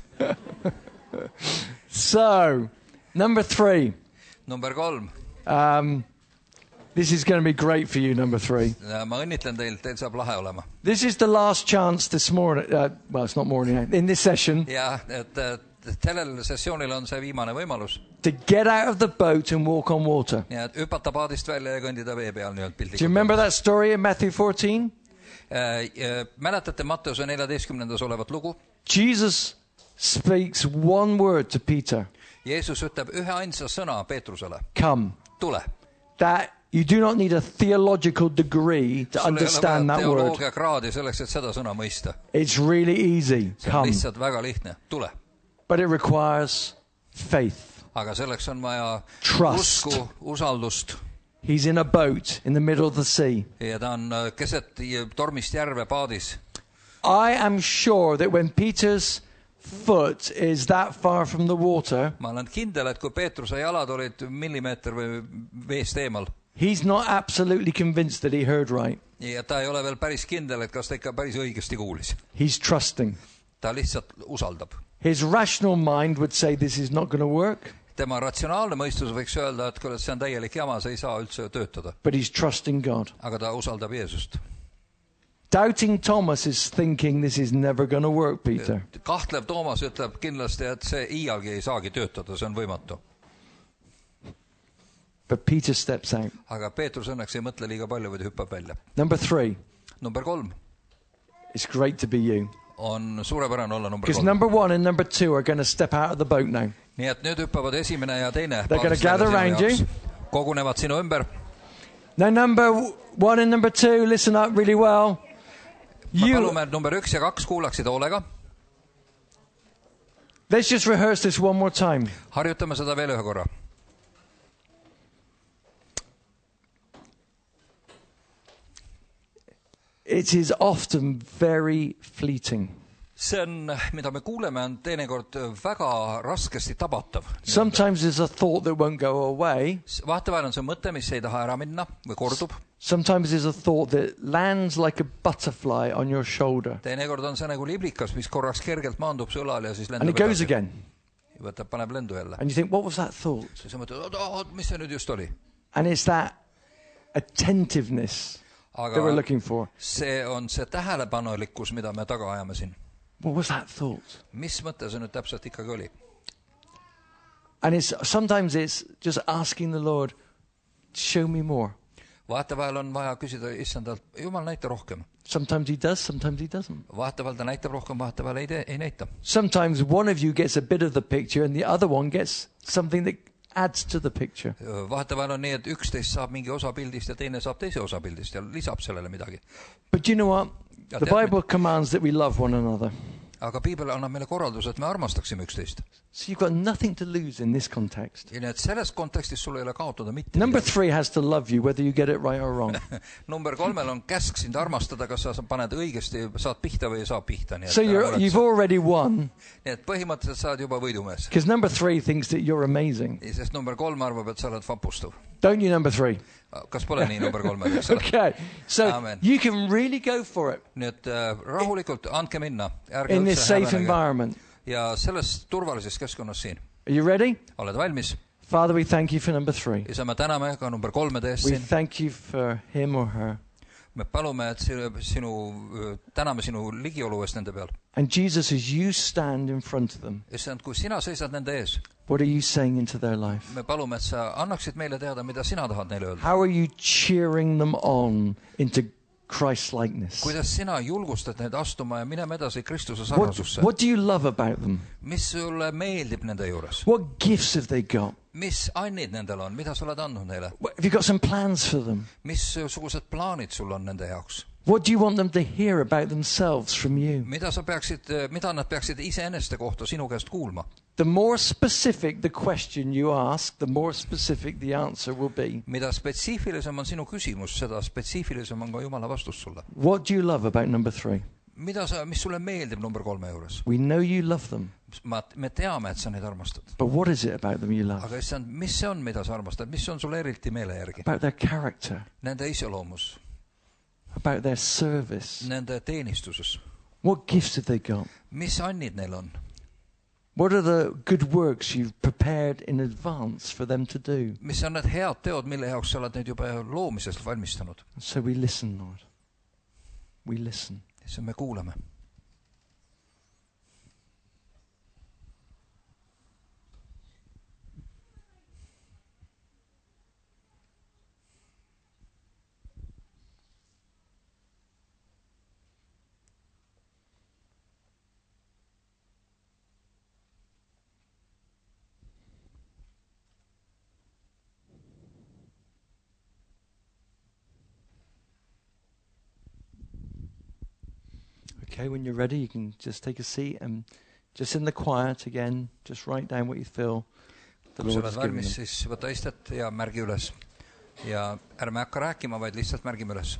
So, number 3. Number 3. This is going to be great for you, number 3. Ma õnnitlen teil saab lahe olema. This is the last chance this morning. Well, it's not morning now. In this session, Ja, et sellel sessioonil on see viimane võimalus. to get out of the boat and walk on water. Ja et hüpata paadist välja ja kõndida vee peal Do nii-öelda you piltlikult. remember that story in Matthew 14? Mäletate Matteuse 14. olevat lugu? Jesus speaks one word to Peter. Jeesus ütleb ühe ainsa sõna Peetrusele. Come. Tule. That you do not need a theological degree to understand that word. teoloogia kraadi selleks, et seda sõna mõista. It's really easy. See on Come. lihtsalt väga lihtne. Tule. But it requires faith. Aga selleks on vaja Trust. usku, usaldust. He's in a boat in the middle of the sea. Ja ta on keset tormist järve paadis. I am sure that when Peter's foot is that far from the water, Ma olen kindel, et kui Peetruse jalad olid millimeeter või veest eemal, he's not absolutely convinced that he heard right. ja ta ei ole veel päris kindel, et kas ta ikka päris õigesti kuulis. He's trusting. Ta lihtsalt usaldab. His rational mind would say this is not going to work, Tema ratsionaalne mõistus võiks öelda, et kuule, see on täielik jama, see ei saa üldse töötada. but he's trusting God. Aga ta usaldab Jeesust. Doubting Thomas is thinking this is never going to work, Peter. Kahtlev Toomas ütleb kindlasti, et see iialgi ei saagi töötada, see on võimatu. But Peter steps out. Aga Peetrus õnneks ei mõtle liiga palju, vaid hüppab välja. Number 3. Number 3. It's great to be you. On suurepärane olla number Because 3. number 1 and number 2 are going to step out of the boat now. Nii et nüüd hüppavad esimene ja teine. They're gonna gather around you. Kogunevad sinu ümber. Now number 1 and number 2, listen up really well. Ma palume, et number 1 ja 2 kuulaksid hoolega. Let's just rehearse this one more time. Harjutame seda veel ühe korra. It is often very fleeting. See on, mida me kuuleme, on teinekord väga raskesti tabatav. Sometimes there's a thought that won't go away. Vahetevahel on see mõte, mis ei taha ära minna või kordub. Sometimes there's a thought that lands like a butterfly on your shoulder. Teinekord on see nagu liblikas, mis korraks kergelt maandub su õlal ja siis And it lendab goes again. Võtab, paneb lendu jälle. And you think, what was that thought? Siis mõtled, mis see nüüd just oli? And it's that attentiveness that we're looking for. See on see tähelepanelikkus, mida me taga ajame siin. What was that thought? Mis mõte see nüüd täpselt ikkagi oli? And sometimes it's just asking the Lord, show me more. Vahetevahel on vaja küsida issandalt, Jumal, näita rohkem. Sometimes he does, sometimes he doesn't. Vahetevahel ta näitab rohkem, vahetevahel ei näita. Sometimes one of you gets a bit of the picture and the other one gets something that adds to the picture. Vahetevahel on nii, et üks teist saab mingi osa pildist ja teine saab teise osa pildist ja lisab sellele midagi. But you know what? The Bible commands that we love one another. Aga Piibel annab meile korralduse, et me armastaksime üksteist. So you've got nothing to lose in this context. Ja nii, et selles kontekstis sul ei ole kaotada mitte Number 3 has to love you whether you get it right or wrong. Number 3 on käsk sind armastada, kas sa paned õigesti, saad pihta või ei saa pihta. Nii, So you've already won. Nii et põhimõtteliselt saad juba võidumees. Because number 3 thinks that you're amazing. Sest number 3 arvab, et sa oled vapustav. Don't you, number 3? Kas pole nii number 3? Okay, so Amen. you can really go for it Nii et rahulikult andke minna. Ärge in this üldse safe häbenege. environment. Ja selles turvalises keskkonnas siin. Are you ready? Oled valmis? Father, we thank you for number 3. Ja me täname ka number 3 tees We siin. thank you for him or her. Me palume, et täname sinu ligiolu eest nende peal. And Jesus, as you stand in front of them, Issand, kui sina seisad nende ees, what are you saying into their life? me palume, et sa annaksid meile teada, mida sina tahad neile öelda. How are you cheering them on into Christ-likeness? kuidas sina julgustad neid astuma ja minema edasi Kristuse sarnasusse? What do you love about them? Mis sulle meeldib nende juures? What gifts have they got? Mis annid nendel on? Mida sa oled andnud neile? Have you got some plans for them? Missugused plaanid sul on nende jaoks? What do you want them to hear about themselves from you? Mida nad peaksid iseeneste kohta sinu käest kuulma? The more specific the question you ask, the more specific the answer will be. Mida spetsiifilisem on sinu küsimus, seda spetsiifilisem on ka Jumala vastus sulle. What do you love about number 3? Mis sulle meeldib number 3 juures? We know you love them. Me teame, et sa neid armastad. But what is it about them you love? Aga issand, mis see on, mida sa armastad? Mis on sulle eriti meele järgi? About their character. Nende iseloomus. About their service. Nende teenistuses. What gifts have they got? Mis annid neil on? What are the good works you've prepared in advance for them to do? Mis on need head teod, mille jaoks sa oled neid juba loomisest valmistanud? So we listen, Lord. We listen. See me kuulame. Okay, when you're ready, you can just take a seat and just in the quiet again, just write down what you feel the Kui Lord sa has oled given valmis, them. siis võta istet ja märgi üles. Ja ärme hakka rääkima, vaid lihtsalt märgime üles.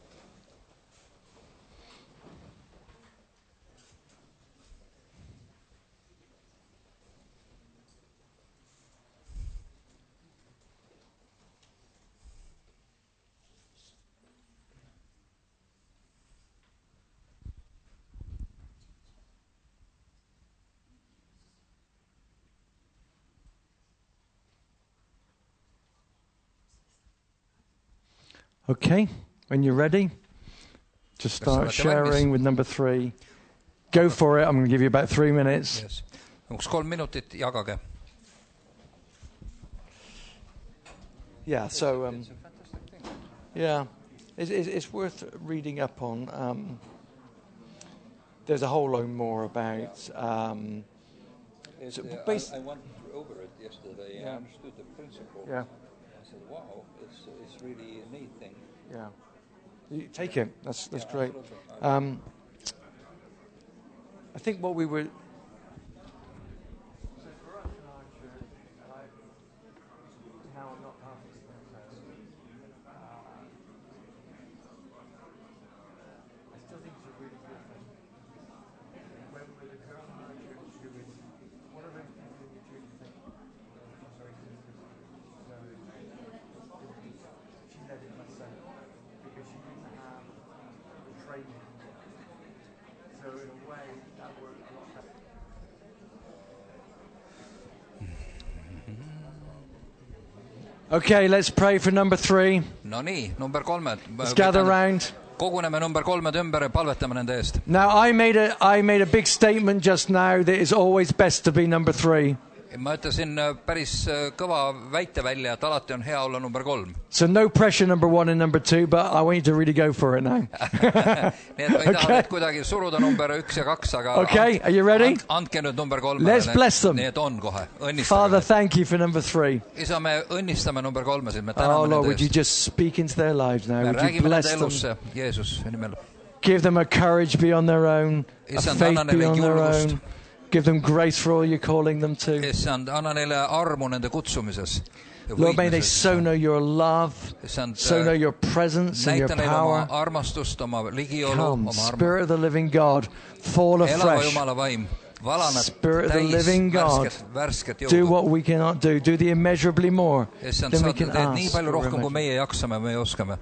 Okay, when you're ready, just start sharing with number 3. Go for it. I'm going to give you about 3 minutes. Yes. 3 minutit, jagage. Yeah, so yeah, it's worth reading up on. There's a whole lot more about. I went over it yesterday and understood the principle. Yeah. I said, wow, it's really a neat thing. Yeah, you take it. That's great. Absolutely. I think what we were. Okay, let's pray for number 3. No nii, number 3. Let's gather around. Koguneme number 3 ümber ja palvetame nende eest. Now, I made a big statement just now that it's always best to be number 3. Ma ütlesin päris kõva väite välja, et alati on hea olla number 3. So no pressure number 1 and number 2, but I want you to really go for it now. Nii et ma ei taha kuidagi suruda number 1 ja 2, aga okay, are you ready? Andke nüüd number 3. Let's bless them. Nii et on kohe. Õnnistage. Father, thank you for number 3. Isa, me õnnistame number 3, me Oh täname Lord, would nende you eest. just speak into their lives now? Me Would you räägime bless nende them? elusse, Jeesus nimel. Give them a courage beyond their own, a Issand, faith anna neile beyond their julgust. own. Give them grace for all you're calling them to. Issand, anna neile armu nende kutsumises. Lord, may they so know your love, Issand, so know your presence and your näita neile oma power. armastust, oma ligiolu, Come, oma armu. Spirit of the living God, fall Elava afresh. Jumala vaim, vala nad Spirit of the täis living God, värsket do jõudu. what we cannot do. Do the immeasurably more Issand, than we sa can teed nii ask palju or rohkem, kui imagine. meie jaksame, me oskame.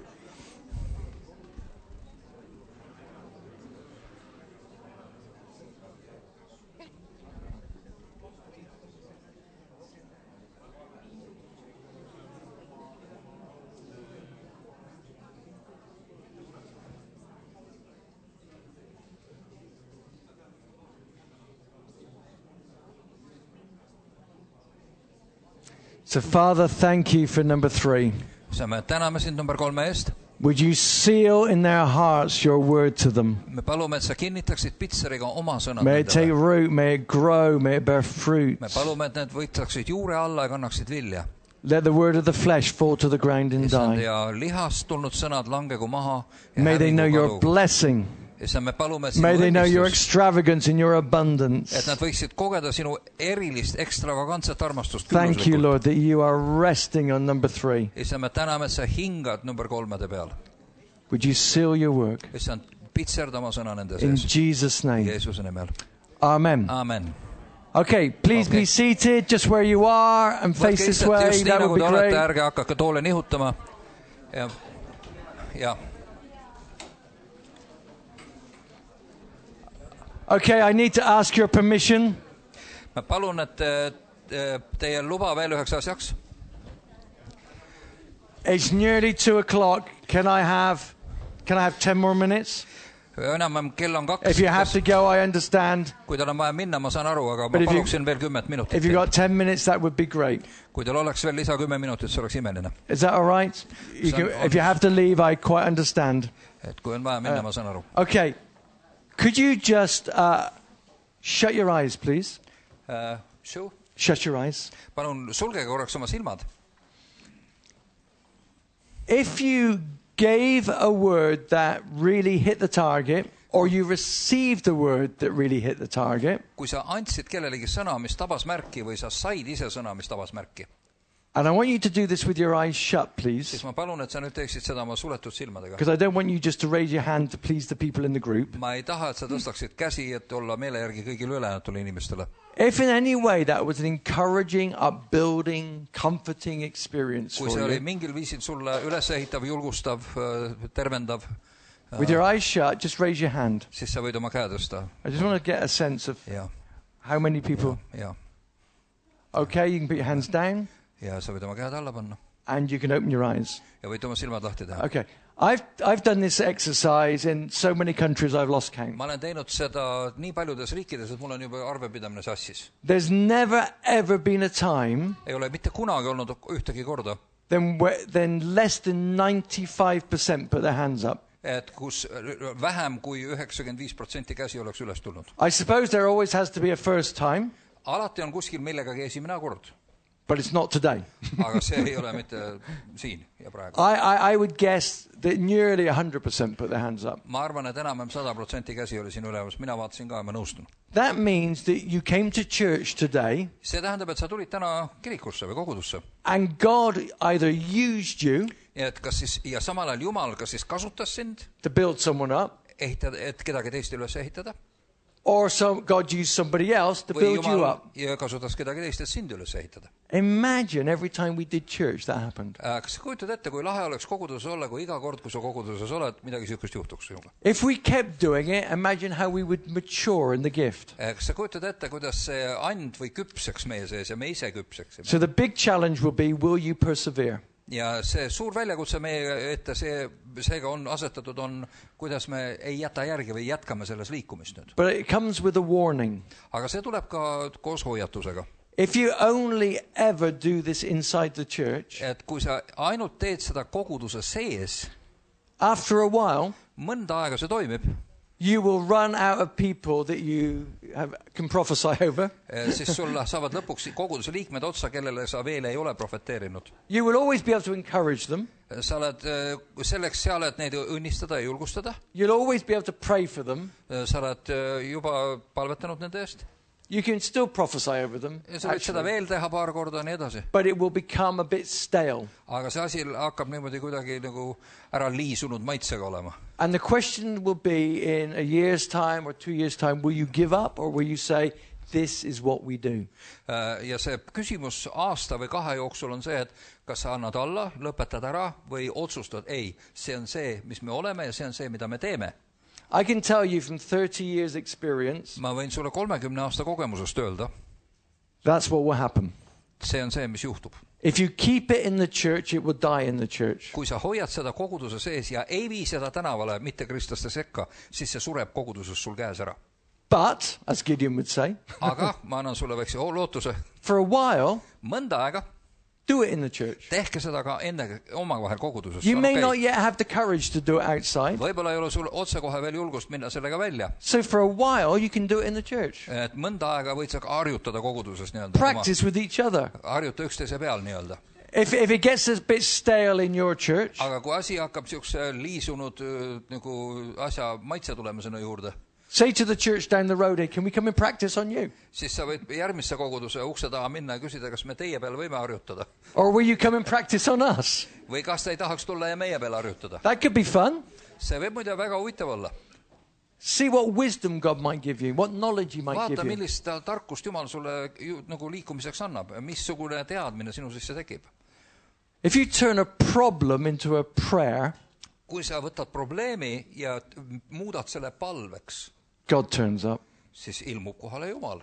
So, Father, thank you for number 3. Me täname sind number 3 eest. Would you seal in their hearts your word to them? me palume, et sa kinnitaksid Pitseriga oma sõnad May it take nendele. root, may it grow, may it bear fruit. Me palume, et need võtaksid juure alla ja kannaksid vilja. Let the word of the flesh fall to the ground and Issand, die. ja lihast tulnud sõnad langegu maha ja May they know your hävigu blessing. Issand, me palume, et May sinu they know your õnnistus, extravagance and your et abundance. nad võiksid kogeda sinu erilist ekstravagantset armastust Thank you, külluslikult. Lord, that you are resting on number 3. Issand, me täname, et sa hingad number 3 peal. Would you seal your work? Issand, pitserda oma sõna nende In sees. Jesus' name. Jeesuse nimel. Amen. Aamen. Okay, please Okay. be seated just where you are and face Võtke this lihtsalt way. just nii, That nagu would te be olete, great. ärge hakake toole nihutama. Ja. Okay, I need to ask your permission. Ma palun, et teie luba veel üheks asjaks. It's nearly 2 o'clock. Can I have 10 more minutes? Enam kell on 2. If you have to go, I understand. Kui teil on vaja minna, ma saan aru, aga ma But if you- paluksin veel 10 minutit. If you got 10 minutes, that would be great. Kui teil oleks veel lisa 10 minutit, see oleks imeline. Is that all right? You can, if you have to leave, I quite understand. Et kui on vaja minna, ma saan aru. Okay. Could you just shut your eyes, please? Sure. Shut your eyes. Palun sulgege korraks oma silmad. If you gave a word that really hit the target, or you received a word that really hit the target, Kui sa andsid kellelegi sõna, mis tabas märki, või sa said ise sõna, mis tabas märki, and I want you to do this with your eyes shut, siis please, ma palun, et sa nüüd teeksid seda oma suletud silmadega. because I don't want you just to raise your hand to please the people in the group. Ma ei taha, et sa tõstaksid käsi, et olla meele järgi kõigile ülejäänutele inimestele. If in any way that was an encouraging, upbuilding, comforting experience Kui for see oli you, mingil viisil sulle ülesehitav, julgustav, tervendav, with your eyes shut, just raise your hand. siis sa võid oma käe tõsta. I just want to get a sense of Ja, how many people. ja, Okay, you can put your hands down ja sa võid oma käed alla panna and you can open your eyes. ja võid oma silmad lahti teha. Okay. I've done this exercise in so many countries I've lost count. Ma olen teinud seda nii paljudes riikides, et mul on juba arvepidamine sassis. There's never ever been a time Ei ole mitte kunagi olnud ühtegi korda, then less than 95% put their hands up. et kus vähem kui 95% käsi oleks üles tulnud. I suppose there always has to be a first time, Alati on kuskil millegagi esimene kord, but it's not today. aga see ei ole mitte siin ja praegu. I would guess that nearly 100% put their hands up. Ma arvan, et enam 100% käsi oli siin ülemas. Mina vaatasin ka ja ma nõustun. That means that you came to church today See tähendab, et sa tulid täna kirikusse või kogudusse. and God either used you Et kas siis, ja samal ajal Jumal kas siis kasutas sind, to build someone up, et kedagi teist üles ehitada, or God used somebody else to või build you Jumal up. ja kasutas kedagi teist, et sind üles ehitada. Imagine every time we did church that happened. Kas sa kujutad ette, kui lahe oleks koguduses olla, kui iga kord, kui sa koguduses oled, midagi sihukest juhtuks sinuga? If we kept doing it, imagine how we would mature in the gift. Kas sa kujutad ette, kuidas see and või küpseks meie sees ja me ise küpseks? So the big challenge will you persevere? Ja see suur väljakutse meie ette, seega on asetatud, on, kuidas me ei jäta järgi või jätkame selles liikumist nüüd. But it comes with a warning. Aga see tuleb ka koos hoiatusega. If you only ever do this inside the church, Et kui sa ainult teed seda koguduse sees, after a while, mõnda aega see toimib, you will run out of people that you can prophesy over. siis sul saavad lõpuks koguduse liikmed otsa, kellele sa veel ei ole profeteerinud. You will always be able to encourage them. Sa oled selleks seal, et neid õnnistada ja julgustada. You'll always be able to pray for them. Sa oled juba palvetanud nende eest. You can still prophesy over them, Ja sa võid seda veel teha paar korda ja nii edasi. but it will become a bit stale. Aga see asi hakkab niimoodi kuidagi nagu ära liisunud maitsega olema. And the question will be in a year's time or 2 years' time, will you give up or will you say, this is what we do? Ja see küsimus aasta või 2 jooksul on see, et kas sa annad alla, lõpetad ära või otsustad, ei, see on see, mis me oleme ja see on see, mida me teeme. I can tell you from 30 years experience, Ma võin sulle 30 aasta kogemusest öelda, that's what will happen. see on see, mis juhtub. If you keep it in the church, it will die in the church. Kui sa hoiad seda koguduse sees ja ei vii seda tänavale mitte kristlaste sekka, siis see sureb koguduses sul käes ära. But, as Gideon would say, Aga ma annan sulle väikse lootuse. for a while, Mõnda aega Do it in the church. Tehke seda ka enne omavahel koguduses. You may not yet have the courage to do it outside. Võib-olla ei ole sul otsekohe veel julgust minna sellega välja. So for a while you can do it in the church. Et mõnda aega võid sa ka harjutada koguduses nii-öelda. Practice with each other. Harjuta üksteise peal nii-öelda. If it gets a bit stale in your church. Aga kui asi hakkab siukse liisunud nagu asja maitse tulemisena juurde. Say to the church down the road, hey, can we come and practice on you? Siis sa võid järgmisse koguduse ukse taha minna ja küsida, kas me teie peal võime harjutada. Or will you come and practice on us? Või kas ta ei tahaks tulla ja meie peal harjutada? That could be fun. See võib muide väga huvitav olla. See what wisdom God might give you, what knowledge he might Vaata, give you. millist tarkust Jumal sulle nagu liikumiseks annab, missugune teadmine sinu sisse tekib. If you turn a problem into a prayer, kui sa võtad probleemi ja muudad selle palveks, God turns up. siis ilmub kohale Jumal.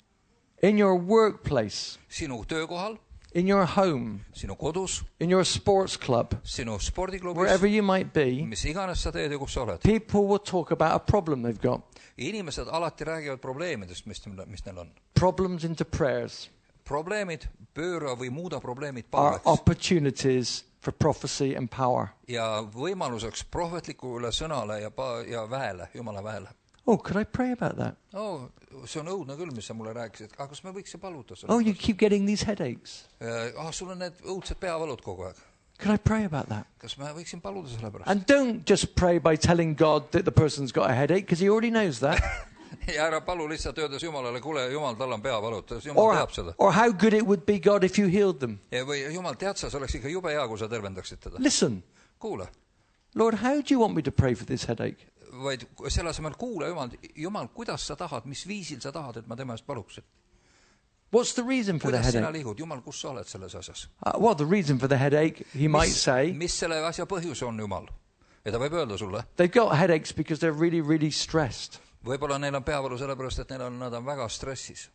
In your workplace, Sinu töökohal, in your home, sinu kodus, in your sports club, sinu spordiklubis, wherever you might be, mis iganes sa teed ja kus sa oled. people will talk about a problem they've got. Inimesed alati räägivad probleemidest, mis neil on. Problems into prayers Probleemid, pööra või muuda probleemid are palveks. opportunities for prophecy and power. Ja võimaluseks prohvetlikule sõnale ja väele, Jumala väele. Oh, could I pray about that? See on õudne küll, mis sa mulle rääkisid. Aga kas me võiks paluda seda? Oh, you keep getting these headaches. Sul on need õudsed peavalud kogu aeg. Could I pray about that? Kas me võiksin paluda selle pärast? And don't just pray by telling God that the person's got a headache, because he already knows that. Ja ära palu lihtsalt öeldes Jumalale, kuule, Jumal, tal on peavalud. Jumal teab seda. Or how good it would be, God, if you healed them. Ja või Jumal, tead sa, see oleks ikka jube hea, kui sa tervendaksid teda. Listen, Kuule. Lord, how do you want me to pray for this headache? Vaid selle asemel kuule, Jumal, kuidas sa tahad, mis viisil sa tahad, et ma tema eest paluksin? What's the reason for the Kuidas sina headache? liigud? Jumal, kus sa oled selles asjas? Well, the reason for the headache, he might say, Mis selle asja põhjus on, Jumal? Ja ta võib öelda sulle. they've got headaches because they're really, really stressed. Võib-olla neil on peavalu sellepärast, et nad on väga stressis.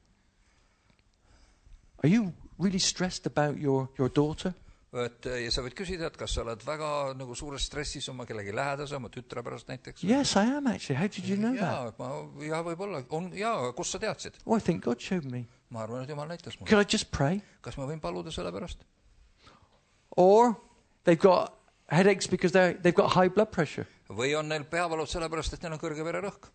Are you really stressed about your daughter? Ja sa võid küsida, et kas sa oled väga nagu suures stressis oma kellegi lähedase, oma tütre pärast näiteks? Yes, I am actually. How did you know that? Ja võib-olla. Kus sa teadsid? Oh, I think God showed me. Ma arvan, et Jumal näitas mulle. Could I just pray? Kas ma võin paluda selle pärast? Or they've got headaches because they've got high blood pressure. Või on neil peavalud sellepärast, et neil on kõrge vererõhk?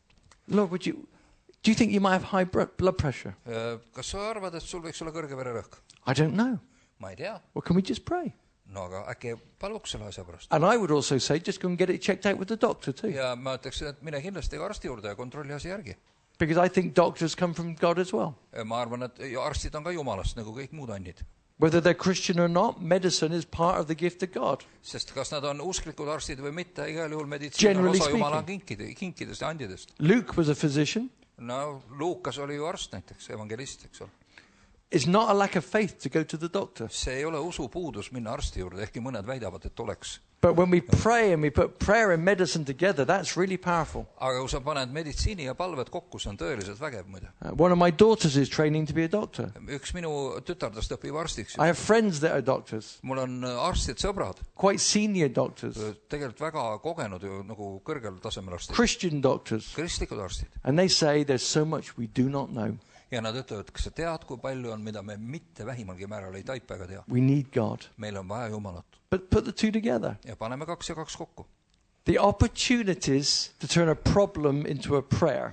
Lord, do you think you might have high blood pressure? Kas sa arvad, et sul võiks olla kõrge vererõhk? I don't know. Ma ei tea. Well, can we just pray? No aga äkki paluks selle asja pärast. And I would also say, just go and get it checked out with the doctor too. Ja ma ütleksin, et mine kindlasti ka arsti juurde ja kontrolli asi järgi. Because I think doctors come from God as well. Ma arvan, et arstid on ka Jumalast, nagu kõik muud andid. Whether they're Christian or not, medicine is part of the gift of God. Sest kas nad on usklikud arstid või mitte, igal juhul meditsiin on osa Jumala kinkidest ja andidest. Luke was a physician. No, Luukas oli ju arst näiteks, evangelist, eks ole. It's not a lack of faith to go to the doctor. See ei ole usupuudus minna arsti juurde, ehkki mõned väidavad, et oleks. But when we pray and we put prayer and medicine together, that's really powerful. Aga kui sa paned meditsiini ja palved kokku, see on tõeliselt vägev muide. One of my daughters is training to be a doctor. Üks minu tütardest õpib arstiks. I have friends that are doctors. Mul on arstid sõbrad. Quite senior doctors. Tegelikult väga kogenud ju nagu kõrgel tasemel arstid. Christian doctors. Kristlikud arstid. And they say there's so much we do not know. Ja nad ütlevad, kas sa tead, kui palju on, mida me mitte vähimalgi määral ei taipa ega tea. We need God. Meil on vaja Jumalat. But put the two together. Ja paneme 2 ja 2 kokku. The opportunities to turn a problem into a prayer.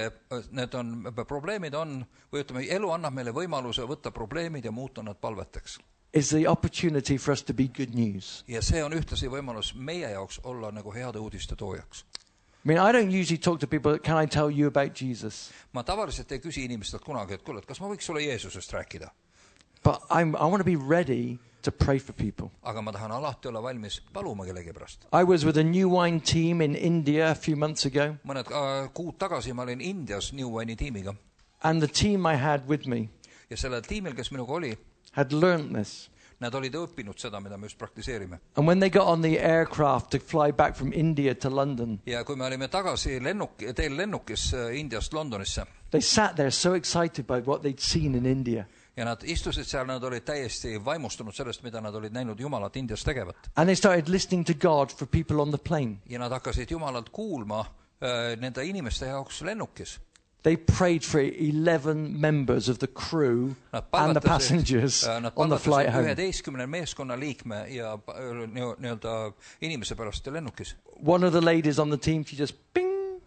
Need on, probleemid on, või ütleme, elu annab meile võimaluse võtta probleemid ja muuta nad palveteks. Is the opportunity for us to be good news. Ja see on ühtlasi võimalus meie jaoks olla nagu heade uudiste toojaks. I mean, I don't usually talk to people, can I tell you about Jesus? Ma tavaliselt ei küsi inimestelt kunagi, et kuule, et kas ma võiks sulle Jeesusest rääkida? But I want to be ready to pray for people. Aga ma tahan alati olla valmis paluma kellegi pärast. I was with a New Wine team in India a few months ago. Mõned kuud tagasi ma olin Indias New Wine'i tiimiga. And the team I had with me Ja sellel tiimil, kes minuga oli, had learned this. Nad olid õppinud seda, mida me just praktiseerime. And when they got on the aircraft to fly back from India to London, Ja kui me olime tagasi teel lennukis Indiast Londonisse, they sat there so excited by what they'd seen in India. Ja nad istusid seal, nad olid täiesti vaimustunud sellest, mida nad olid näinud Jumalat Indias tegevat. And they started listening to God for people on the plane. Ja nad hakkasid Jumalalt kuulma nende inimeste jaoks lennukis. They prayed for 11 members of the crew and the passengers on the flight home. 11 meeskonna liikme ja nii-öelda inimese pärast lennukis. One of the ladies on the team, she just ping.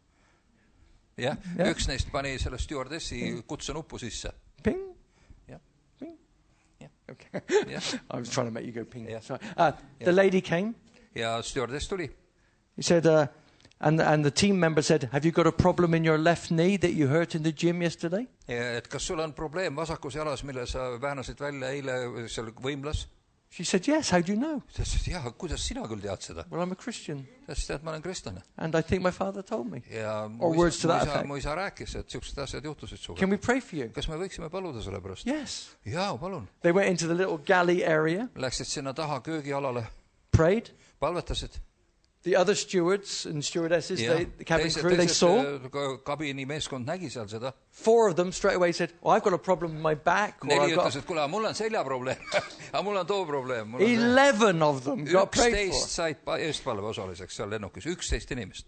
Yeah. Üks neist pani selle stewardessi kutsenuppu sisse. Ping. Yeah. Ping. Yeah. Okay. Yeah. I was trying to make you go ping. Yeah. Sorry. The lady came. Ja stewardess tuli. He said, and the team member said, have you got a problem in your left knee that you hurt in the gym yesterday? Ja, et kas sul on probleem vasakus jalas, mille sa väänasid välja eile seal võimlas? She said, yes, how do you know? Ta ütles, jah, kuidas sina küll tead seda? Well, I'm a Christian. Ta ütles, et ma olen kristlane. And I think my father told me. Ja Or words to that effect. mu isa rääkis, et siuksed asjad juhtusid suga. Can we pray for you? Kas me võiksime paluda selle pärast? Yes. Jaa, palun. They went into the little galley area. Läksid sinna taha köögialale. Prayed. Palvetasid. The other stewards and stewardesses, the cabin crew, they saw. Kabini meeskond nägi seal seda. 4 of them straight away said, oh, I've got a problem with my back. 4 ütles, et kuule, mul on seljaprobleem. Mul on too probleem. 11 of them got prayed for. 11 said eestpalve osaliseks seal lennukis. 11 inimest.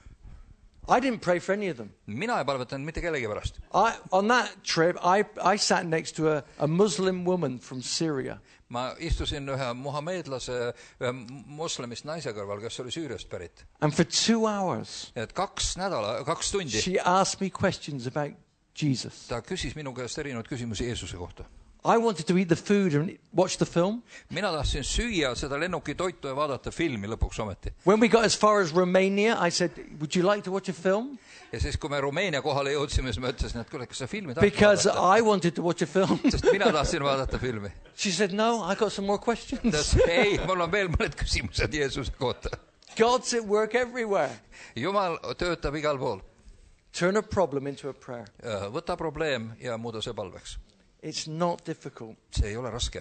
I didn't pray for any of them. Mina ei palvetanud mitte kellegi pärast. On that trip, I sat next to a Muslim woman from Syria. Ma istusin ühe muhameedlase, ühe moslemist naise kõrval, kes oli Süüriast pärit. And for 2 hours, Et 2 tundi she asked me questions about Jesus. ta küsis minu käest erinevaid küsimusi Jeesuse kohta. I wanted to eat the food and watch the film. Mina tahtsin süüa seda lennuki toitu ja vaadata filmi lõpuks ometi. When we got as far as Romania, I said, would you like to watch a film? Ja siis, kui me Rumeenia kohale jõudsime, siis ma ütlesin, et kuule, kas sa filmi tahad Because vaadata? I wanted to watch a film. Sest mina tahtsin vaadata filmi. She said, no, I got some more questions. Ei, mul on veel mõned küsimused Jeesuse kohta. God's at work everywhere. Jumal töötab igal pool. Turn a problem into a prayer. Võta probleem ja muuda see palveks. It's not difficult. See ei ole raske.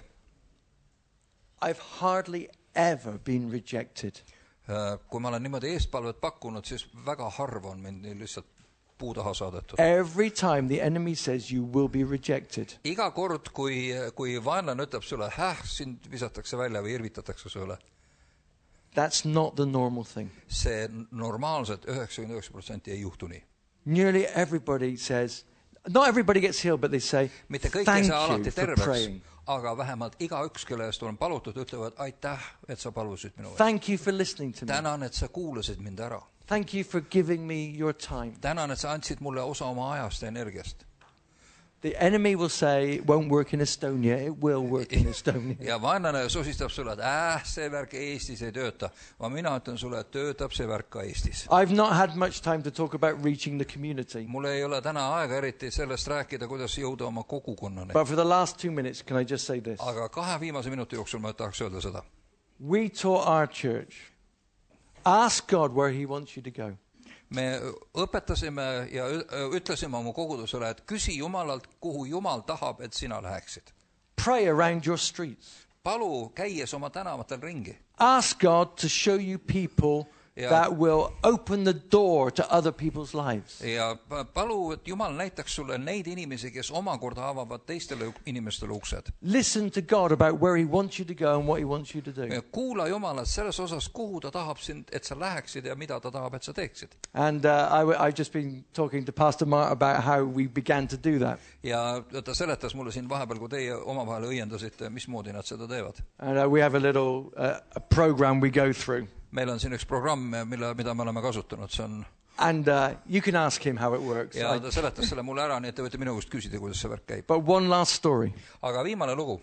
I've hardly ever been rejected. Kui ma olen niimoodi eestpalvet pakkunud, siis väga harva on mind lihtsalt puu taha saadetud. Every time the enemy says you will be rejected. Iga kord, kui vaenlane ütleb sulle, sind visatakse välja või irvitatakse sulle. That's not the normal thing. See normaalselt 99% ei juhtu nii. Nearly everybody says, not everybody gets healed, but they say, mitte kõik thank ei saa you alati for terveks, praying. aga vähemalt igaüks, kelle eest olen palutud, ütlevad, aitäh, et sa palusid minu eest. Thank you for listening to me. Tänan, et sa kuulasid mind ära. Thank you for giving me your time. Tänan, et sa andsid mulle osa oma ajast ja energiast. The enemy will say, it won't work in Estonia. It will work in Estonia. Ja vaenlane sosistab sulle, et see värk Eestis ei tööta. Ma mina ütlen sulle, et töötab see värk ka Eestis. I've not had much time to talk about reaching the community. Mul ei ole täna aega eriti sellest rääkida, kuidas jõuda oma kogukonnani. But for the last 2 minutes, can I just say this? Aga 2 viimase minuti jooksul ma tahaks öelda seda. We taught our church, ask God where he wants you to go. Me õpetasime ja ütlesime oma kogudusele, et küsi Jumalalt, kuhu Jumal tahab, et sina läheksid. Pray around your streets. Palu käies oma tänavatel ringi. Ask God to show you people that will open the door to other people's lives. Ja palu, et Jumal näitaks sulle neid inimesi, kes omakorda avavad teistele inimestele uksed. Listen to God about where he wants you to go and what he wants you to do. Kuula Jumalat selles osas, kuhu ta tahab sind, et sa läheksid ja mida ta tahab, et sa teeksid. And I've just been talking to Pastor Mark about how we began to do that. Ja ta seletas mulle siin vahepeal, kui teie omavahel õiendasite, mismoodi nad seda teevad. And we have a little a program we go through. Meil on siin üks programm, mida me oleme kasutanud, see on... And you can ask him how it works. Ja ta seletas selle mulle ära, nii et te võite minu käest küsida, kuidas see värk käib. But one last story. Aga viimane lugu.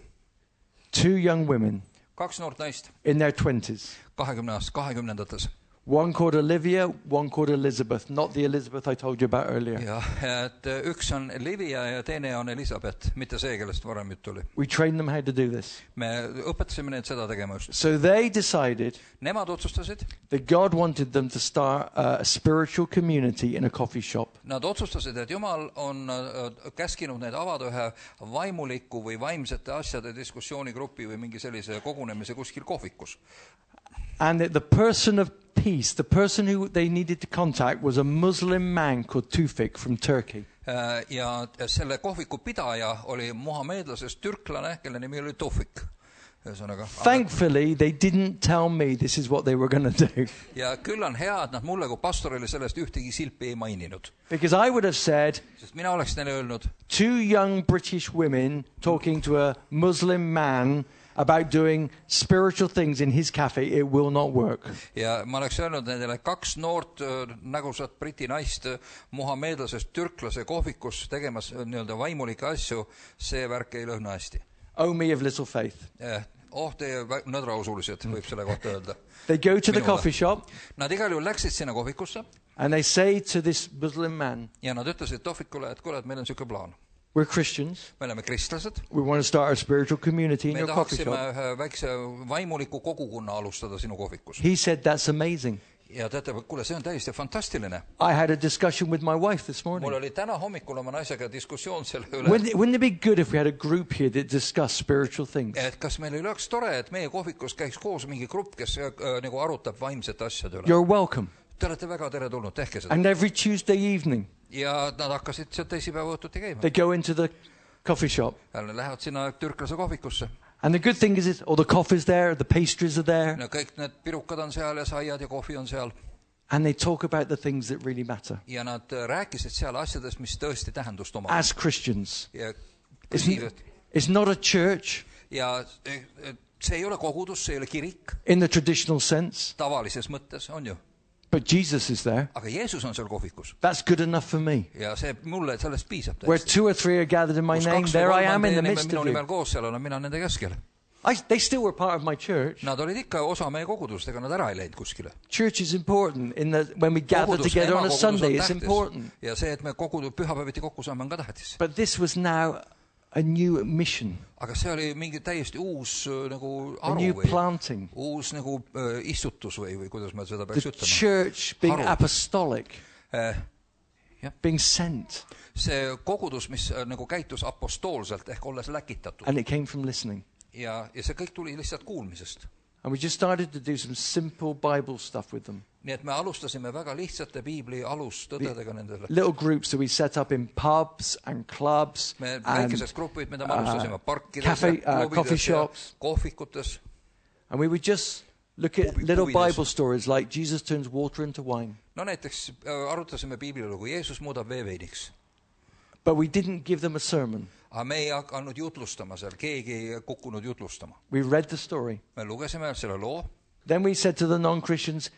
2 young women. 2 noort naist. In their 20s. 20-ndates. One called Olivia, one called Elizabeth. Not the Elizabeth I told you about earlier. Ja, et üks on Olivia ja teine on Elisabeth, mitte see, kellest varem jutt oli. We trained them how to do this. Me õpetasime neid seda tegema just. So they decided Nemad otsustasid, that God wanted them to start a spiritual community in a coffee shop. Nad otsustasid, et Jumal on käskinud neid avada ühe vaimuliku või vaimsete asjade diskussioonigrupi või mingi sellise kogunemise kuskil kohvikus. And the person of peace, the person who they needed to contact was a Muslim man called Tufik from Turkey. Ja selle kohviku pidaja oli muhameedlasest türklane, kelle nimi oli Tufik. Thankfully, they didn't tell me this is what they were going to do. Ja küll on hea, et nad mulle kui pastorile sellest ühtegi silpi ei maininud. Because I would have said, Sest mina oleks neile öelnud, two young British women talking to a Muslim man about doing spiritual things in his cafe, it will not work. ja ma oleks öelnud nendele 2 noort nägusat briti naist muhameedlasest türklase kohvikus tegemas nii-öelda vaimulikke asju, see värk ei lõhna hästi. Oh, me of little faith. Teie nõdrausulised, võib selle kohta öelda. They go to the coffee shop. Nad igal juhul läksid sinna kohvikusse. And they say to this Muslim man, ja nad ütlesid kohvikule, et kuule, et meil on niisugune plaan. We're Christians. Me oleme kristlased. We want to start a spiritual community in your coffee shop. Me tahaksime väikse vaimuliku kogukonna alustada sinu kohvikus. He said, that's amazing. Ja teate, kuule, see on täiesti fantastiline. I had a discussion with my wife this morning. Mul oli täna hommikul oma naisega diskussioon selle üle. Wouldn't it be good if we had a group here that discuss spiritual things? Et kas meil ei oleks tore, et meie kohvikus käiks koos mingi grupp, kes nagu arutab vaimsete asjade üle? You're welcome. Te olete väga teretulnud, tehke seda. And every Tuesday evening, ja nad hakkasid sealt teisipäeva õhtuti käima. they go into the coffee shop. Nad lähevad sinna türklase kohvikusse. And the good thing is all the coffee's there, the pastries are there. Ja kõik need pirukad on seal ja saiad ja kohvi on seal. And they talk about the things that really matter. Ja nad rääkisid seal asjadest, mis tõesti tähendust omavad. As Christians. Ja it's not a church. Ja see ei ole kogudus, see ei ole kirik. In the traditional sense. Tavalises mõttes on ju. But Jesus is there. Aga Jeesus on seal kohvikus. That's good enough for me. Ja see mulle sellest piisab täiesti. Where 2 or 3 are gathered in my name, there I am in the midst of you. Minu nimel koos, seal olen mina nende keskel. They still were part of my church. Nad olid ikka osa meie kogudust, ega nad ära ei läinud kuskile. Church is important in that when we gather together on a Sunday, it's important. Ja see, et me pühapäeviti kokku saame, on ka tähtis. But this was now a new mission. Aga see oli mingi täiesti uus nagu aru või planting. Uus nagu istutus või kuidas ma seda peaks ütlema. The church being apostolic, being sent. See kogudus, mis nagu käitus apostoolselt ehk olles läkitatud. And it came from listening. Ja see kõik tuli lihtsalt kuulmisest. And we just started to do some simple Bible stuff with them. Nii et me alustasime väga lihtsate Biibli alustõdedega nendele. Little groups that we set up in pubs and clubs. Me väikesed grupid, mida me alustasime parkides, klubides ja kohvikutes. And we would just look at little Bible stories like Jesus turns water into wine. No näiteks arutasime Biiblilugu, Jeesus muudab vee veiniks. But we didn't give them a sermon. Aga me ei hakanud jutlustama seal, keegi ei kukkunud jutlustama. We read the story. Me lugesime selle loo. Then we said to the non-Christians,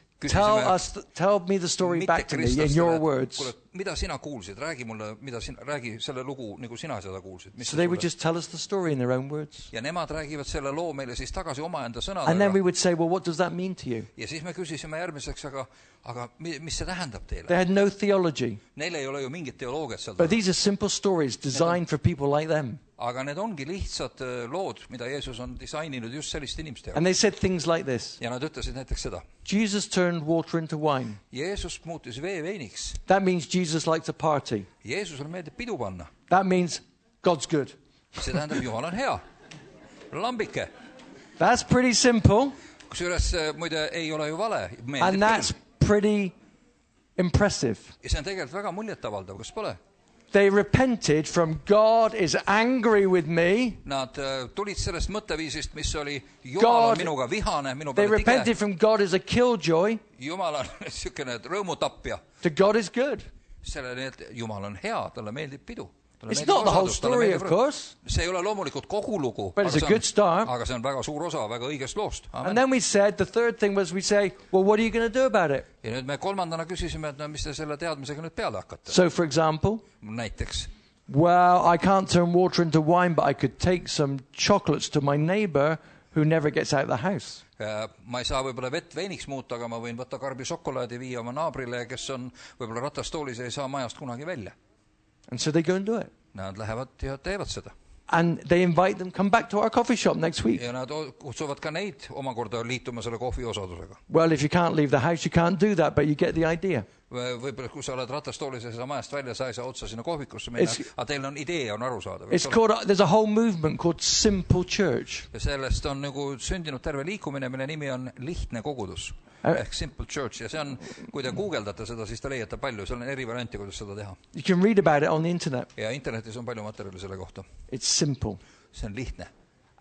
tell me the story back to me in your words. Kuule, mida sina kuulsid? Räägi mulle, räägi selle lugu, nagu sina seda kuulsid. So they would just tell us the story in their own words. Ja nemad räägivad selle loo meile siis tagasi omaenda sõnadega. And then we would say, well, what does that mean to you? Ja siis me küsisime järgmiseks, aga mis see tähendab teile? They had no theology. Neil ei ole ju mingit teoloogiat seal. But these are simple stories designed for people like them. Aga need ongi lihtsad lood, mida Jeesus on disaininud just selliste inimeste jaoks. And they said things like this. Ja nad ütlesid näiteks seda. Jesus turned water into wine. Jeesus muutis vee veiniks. That means Jesus likes a party. Jeesusel meeldib pidu panna. That means God's good. See tähendab, Jumal on hea. Lambike. That's pretty simple. Kusjuures muide ei ole ju vale. And that's pretty impressive. Ja see on tegelikult väga muljetavaldav, kas pole? They repented from God is angry with me. Nad tulid sellest mõtteviisist, mis oli Jumal on minuga vihane, minu peale tige. They repented from God is a killjoy. Jumal on niisugune rõõmutapja. To God is good. Sellele, et Jumal on hea, talle meeldib pidu. It's not the whole story, of course. See ei ole loomulikult kogu lugu. But it's a good start. Aga see on väga suur osa väga õigest loost. And then we said, the third thing was we say, well, what are you going to do about it? Ja nüüd me kolmandana küsisime, et mis te selle teadmisega nüüd peale hakkate. So, for example, näiteks, well, I can't turn water into wine, but I could take some chocolates to my neighbor who never gets out of the house. Ma ei saa võib-olla vett veiniks muuta, aga ma võin võtta karbi šokolaadi viia oma naabrile, kes on võib-olla ratastoolis ja ei saa majast kunagi välja. And so they go and do it. Nad lähevad ja teevad seda. And they invite them, come back to our coffee shop next week. Ja nad kutsuvad ka neid omakorda liituma selle kohvi osadusega. Well, if you can't leave the house, you can't do that, but you get the idea. Võib-olla, kui sa oled ratastoolis ja sa majast välja, sa ei saa otsa sinna kohvikusse minna, aga teil on idee, on aru saada. There's a whole movement called Simple Church. Ja sellest on nagu sündinud terve liikumine, mille nimi on lihtne kogudus. Ehk Simple Church. Ja see on, kui te googeldate seda, siis te leiate palju. Seal on eri varianti, kuidas seda teha. You can read about it on the internet. Ja internetis on palju materjali selle kohta. It's simple. See on lihtne.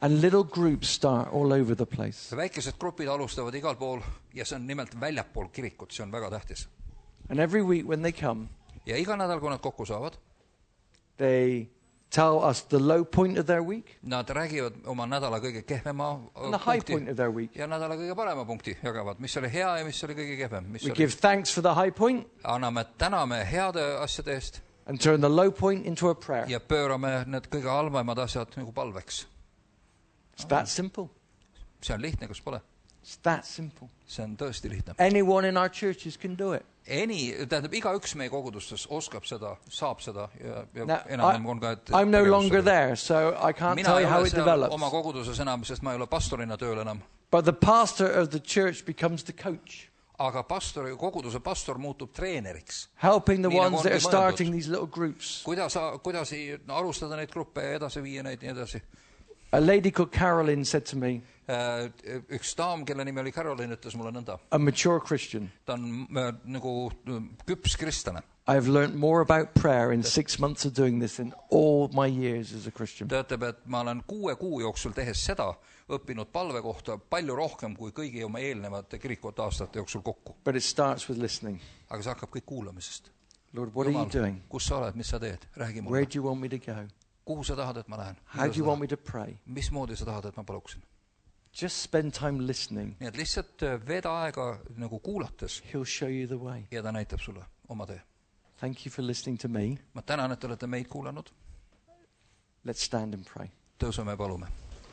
And little groups start all over the place. Väikesed grupid alustavad igal pool ja see on nimelt väljapool kirikut, see on väga tähtis. And every week when they come, ja iga nädal, kui nad kokku saavad, they tell us the low point of their week. Nad räägivad oma nädala kõige kehvema and the high point of their week. Ja nädala kõige parema punkti jagavad, mis oli hea ja mis oli kõige kehvem. We give thanks for the high point. Anname täname heade asjade eest. And turn the low point into a prayer. Ja pöörame need kõige halvemad asjad nagu palveks. It's that simple. See on lihtne, kus pole. It's that simple. See on tõesti lihtne. Anyone in our churches can do it. Tähendab, igaüks meie kogudustes oskab seda, saab seda ja enam on ka, I'm no longer there, so I can't tell you how it develops. Oma koguduses enam, sest ma ei ole pastorina tööl enam. But the pastor of the church becomes the coach. Aga koguduse pastor muutub treeneriks. Helping the ones that are starting these little groups. Kuidas alustada neid gruppe ja edasi viia neid nii edasi. A lady called Caroline said to me, üks daam, kelle nimi oli Caroline, ütles mulle nõnda. A mature Christian. Ta on nagu küps kristlane. I've learned more about prayer in 6 months of doing this than all my years as a Christian. Ta ütleb, et ma olen 6 kuu jooksul tehes seda õppinud palve kohta palju rohkem kui kõigi oma eelnevate kirikute aastate jooksul kokku. But it starts with listening. Aga see hakkab kõik kuulamisest. Lord, what are you doing? Kus sa oled, mis sa teed? Räägi mulle. Where do you want me to go? Kuhu sa tahad, et ma lähen? How do you want me to pray? Mismoodi sa tahad, et ma paluksin? Just spend time listening. Nii et lihtsalt veeda aega nagu kuulates. He'll show you the way. Ja ta näitab sulle oma tee. Thank you for listening to me. Ma tänan, et olete meid kuulanud. Let's stand and pray. Tõuseme ja palume.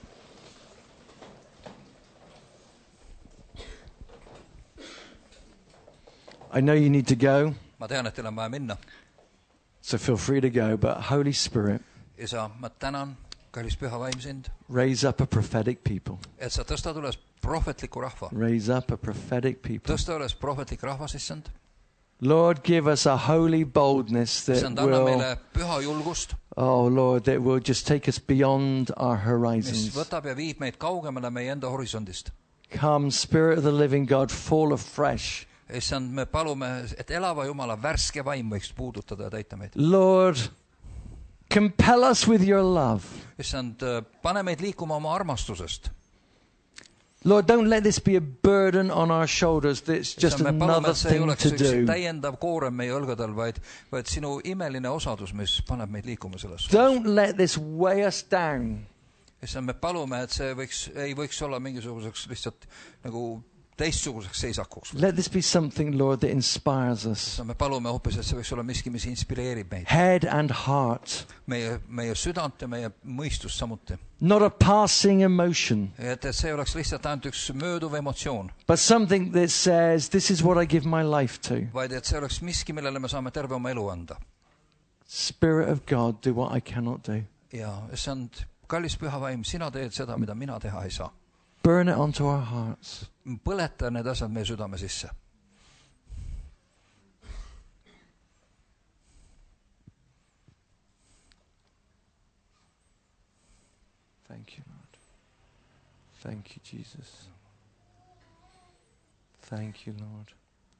I know you need to go. Ma tean, et teil on vaja minna. So feel free to go, but Holy Spirit, Isa, ma tänan, kallis püha vaim sind. Raise up a prophetic people. Et sa tõstad üles prohvetliku rahva. Raise up a prophetic people. Tõsta üles prohvetlik rahvas, issand. Lord, give us a holy boldness that will, meile püha julgust. Oh Lord, that will just take us beyond our horizons. Mis võtab ja viib meid kaugemale meie enda horisondist. Come, Spirit of the living God, fall afresh. Issand, me palume, et elava Jumala värske vaim võiks puudutada ja täita meid. Lord, compel us with your love. Issand, pane meid liikuma oma armastusest. Lord, don't let this be a burden on our shoulders that's just another thing to do. Täiendav koorem meie õlgadel, vaid sinu imeline osadus, mis paneb meid liikuma selles. Don't let this weigh us down. Issand, me palume, et see ei võiks olla mingisuguseks lihtsalt nagu teistsuguseks seisakuks. Let this be something, Lord, that inspires us. Me palume hoopis, et see võiks olla miski, mis inspireerib meid. Head and heart. Meie südant ja meie mõistus samuti. Not a passing emotion. Et see oleks lihtsalt ainult üks mööduv emotsioon. But something that says, this is what I give my life to. Vaid et see oleks miski, millele me saame terve oma elu anda. Spirit of God, do what I cannot do. Ja, see on kallis püha vaim, sina teed seda, mida mina teha ei saa. Burn it onto our hearts. Põleta need asjad meie südame sisse. Thank you, Lord. Thank you, Jesus. Thank you, Lord.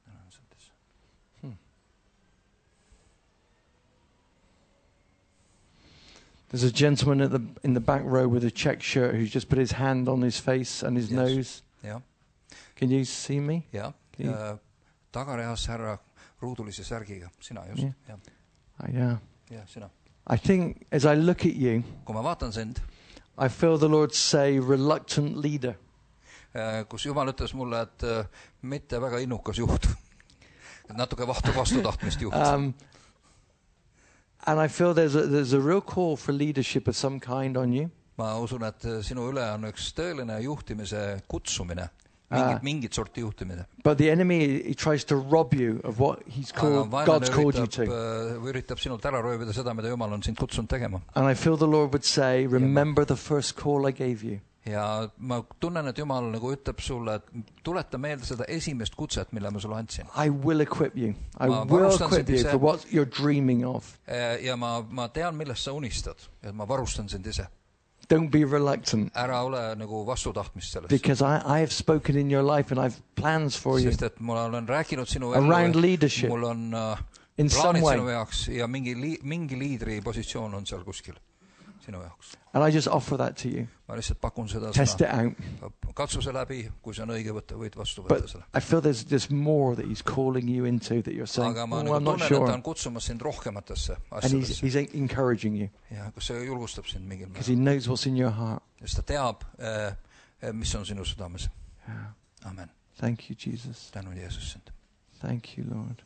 There's a gentleman in the back row with a check shirt who's just put his hand on his face and his nose. Yeah. Can you see me? Yeah. Tagareas härra ruudulise särgiga. Sina just. Yeah. Yeah. Yeah, sina. I think as I look at you, kui ma vaatan sind, I feel the Lord say reluctant leader. Kus Jumal ütles mulle, et mitte väga innukas juht. Natuke vastu tahtmist juht. And I feel there's a real call for leadership of some kind on you. Ma usun, et sinu üle on üks tõeline juhtimise kutsumine. Mingit sorti juhtimine. But the enemy, he tries to rob you of what God's called you to. Üritab sinult ära röövida seda, mida Jumal on sind kutsunud tegema. And I feel the Lord would say, remember the first call I gave you. Ja ma tunnen, et Jumal nagu ütleb sulle, et tuleta meelde seda esimest kutset, mille ma sulle andsin. I will equip you. I will equip you for what you're dreaming of. Ja ma tean, millest sa unistad. Ja ma varustan sind ise. Don't be reluctant. Ära ole nagu vastutahtmist sellest. Because I have spoken in your life and I have plans for you. Sest et ma olen rääkinud sinu around leadership. Mul on in some way. Sinu jaoks ja mingi liidri positsioon on seal kuskil. sinu jaoks. And I just offer that to you. Ma lihtsalt pakun seda Test it out. Katsu see läbi, kui see on õige võtta, võid vastu võtta selle. I feel there's more that he's calling you into that you're saying, aga ma I'm not tunnen, sure. et ta on kutsumas sind rohkematesse And asjadesse. he's encouraging you. Ja kas see julgustab sind mingil Because he knows what's in your heart. Sest ta teab, mis on sinu südames. Yeah. Amen. Thank you, Jesus. Tänu Jeesus sind. Thank you, Lord.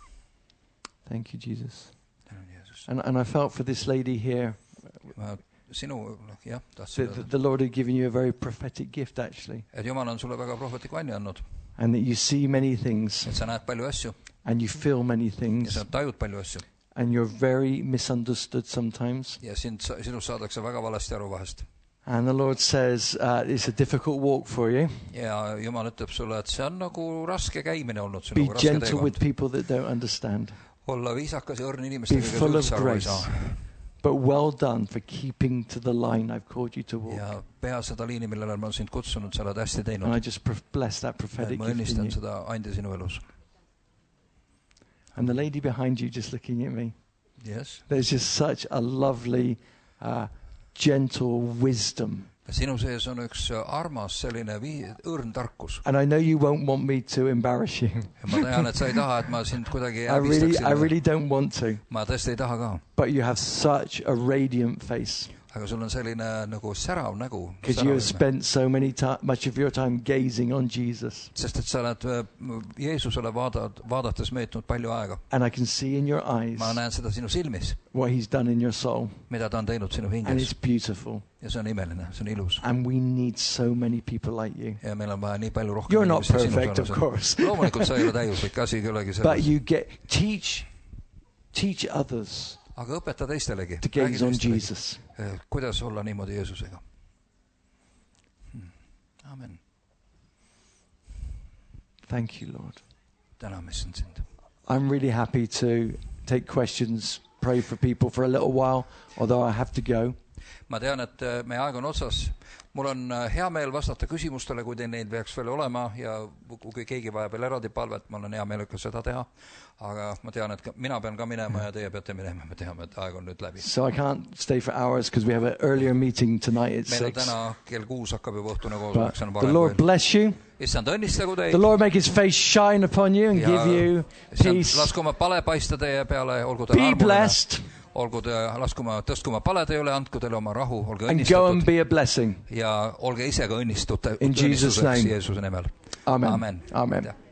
Thank you, Jesus. Tänu Jeesus. And I felt for this lady here, Sinu, jah, tahtsin the Lord had given you a very prophetic gift, actually. et Jumal on sulle väga prohvetliku anni andnud. And that you see many things. Et sa näed palju asju. And you feel many Ja things. sa tajud palju asju. And you're very misunderstood sometimes. Ja sinust saadakse väga valesti aru vahest. And the Lord says it's a difficult walk for you. Ja Jumal ütleb sulle, et see on nagu raske käimine olnud Be sinuga, raske gentle with teekond. people that don't understand. Olla viisakas ja õrn Be inimestega, kes full of üldse aru ei grace. saa. But well done for keeping to the line I've called you to walk. Ja pea seda liini, millele ma olen sind kutsunud, sa oled hästi And I teinud. just bless that prophetic Ma gift in õnnistan you. seda andi sinu elus. And the lady behind you just looking at me. Yes. There's just such a lovely, gentle wisdom. Sinu sees on üks armas selline õrn tarkus. And I know you won't want me to embarrass you. Ja ma tean, et sa ei taha, et ma sind kuidagi I häbistaksin. really don't want to. Ma tõesti ei taha ka. But you have such a radiant face. Aga sul on selline nagu särav nägu. Because you have spent so much of your time gazing on Jesus. Sest et sa oled Jeesusele vaadates meetnud palju aega. And I can see in your eyes Ma näen seda sinu silmis, what he's done in your soul. mida ta on teinud sinu And hinges. it's beautiful. Ja see on imeline, see on ilus. And we need so many people like you. Ja meil on vaja nii palju rohkem You're not inimesi sinu perfect, of sarnased. course. Loomulikult sa ei ole täiuslik, asi ei olegi But selles. you teach others Aga õpeta teistelegi. to gaze on Jesus. Kuidas olla niimoodi Jeesusega. Amen. Thank you, Lord. Täname sind. I'm really happy to take questions, pray for people for a little while, although I have to go. Ma tean, et meie aeg on otsas. Mul on hea meel vastata küsimustele, kui teil neid peaks veel olema ja kui keegi vajab veel eraldi palvet, ma olen hea meelega seda teha. Aga ma tean, et mina pean ka minema ja teie peate minema. Me teame, et aeg on nüüd läbi. So I can't stay for hours because we have an earlier meeting tonight at 6. Meil on täna kell 6 hakkab juba õhtune But koosolek. the Lord bless you. Issand õnnistagu teid. The Lord make his face shine upon you and give you peace. Lasku oma pale paista teie peale, olgu ta Be armuline. blessed Olgu te, tõstku oma pale teile, andku teile oma rahu, olge and go and õnnistatud be a blessing. ja olge ise ka õnnistatud In Jesus' name. Jeesuse nimel. Amen. Amen. Amen.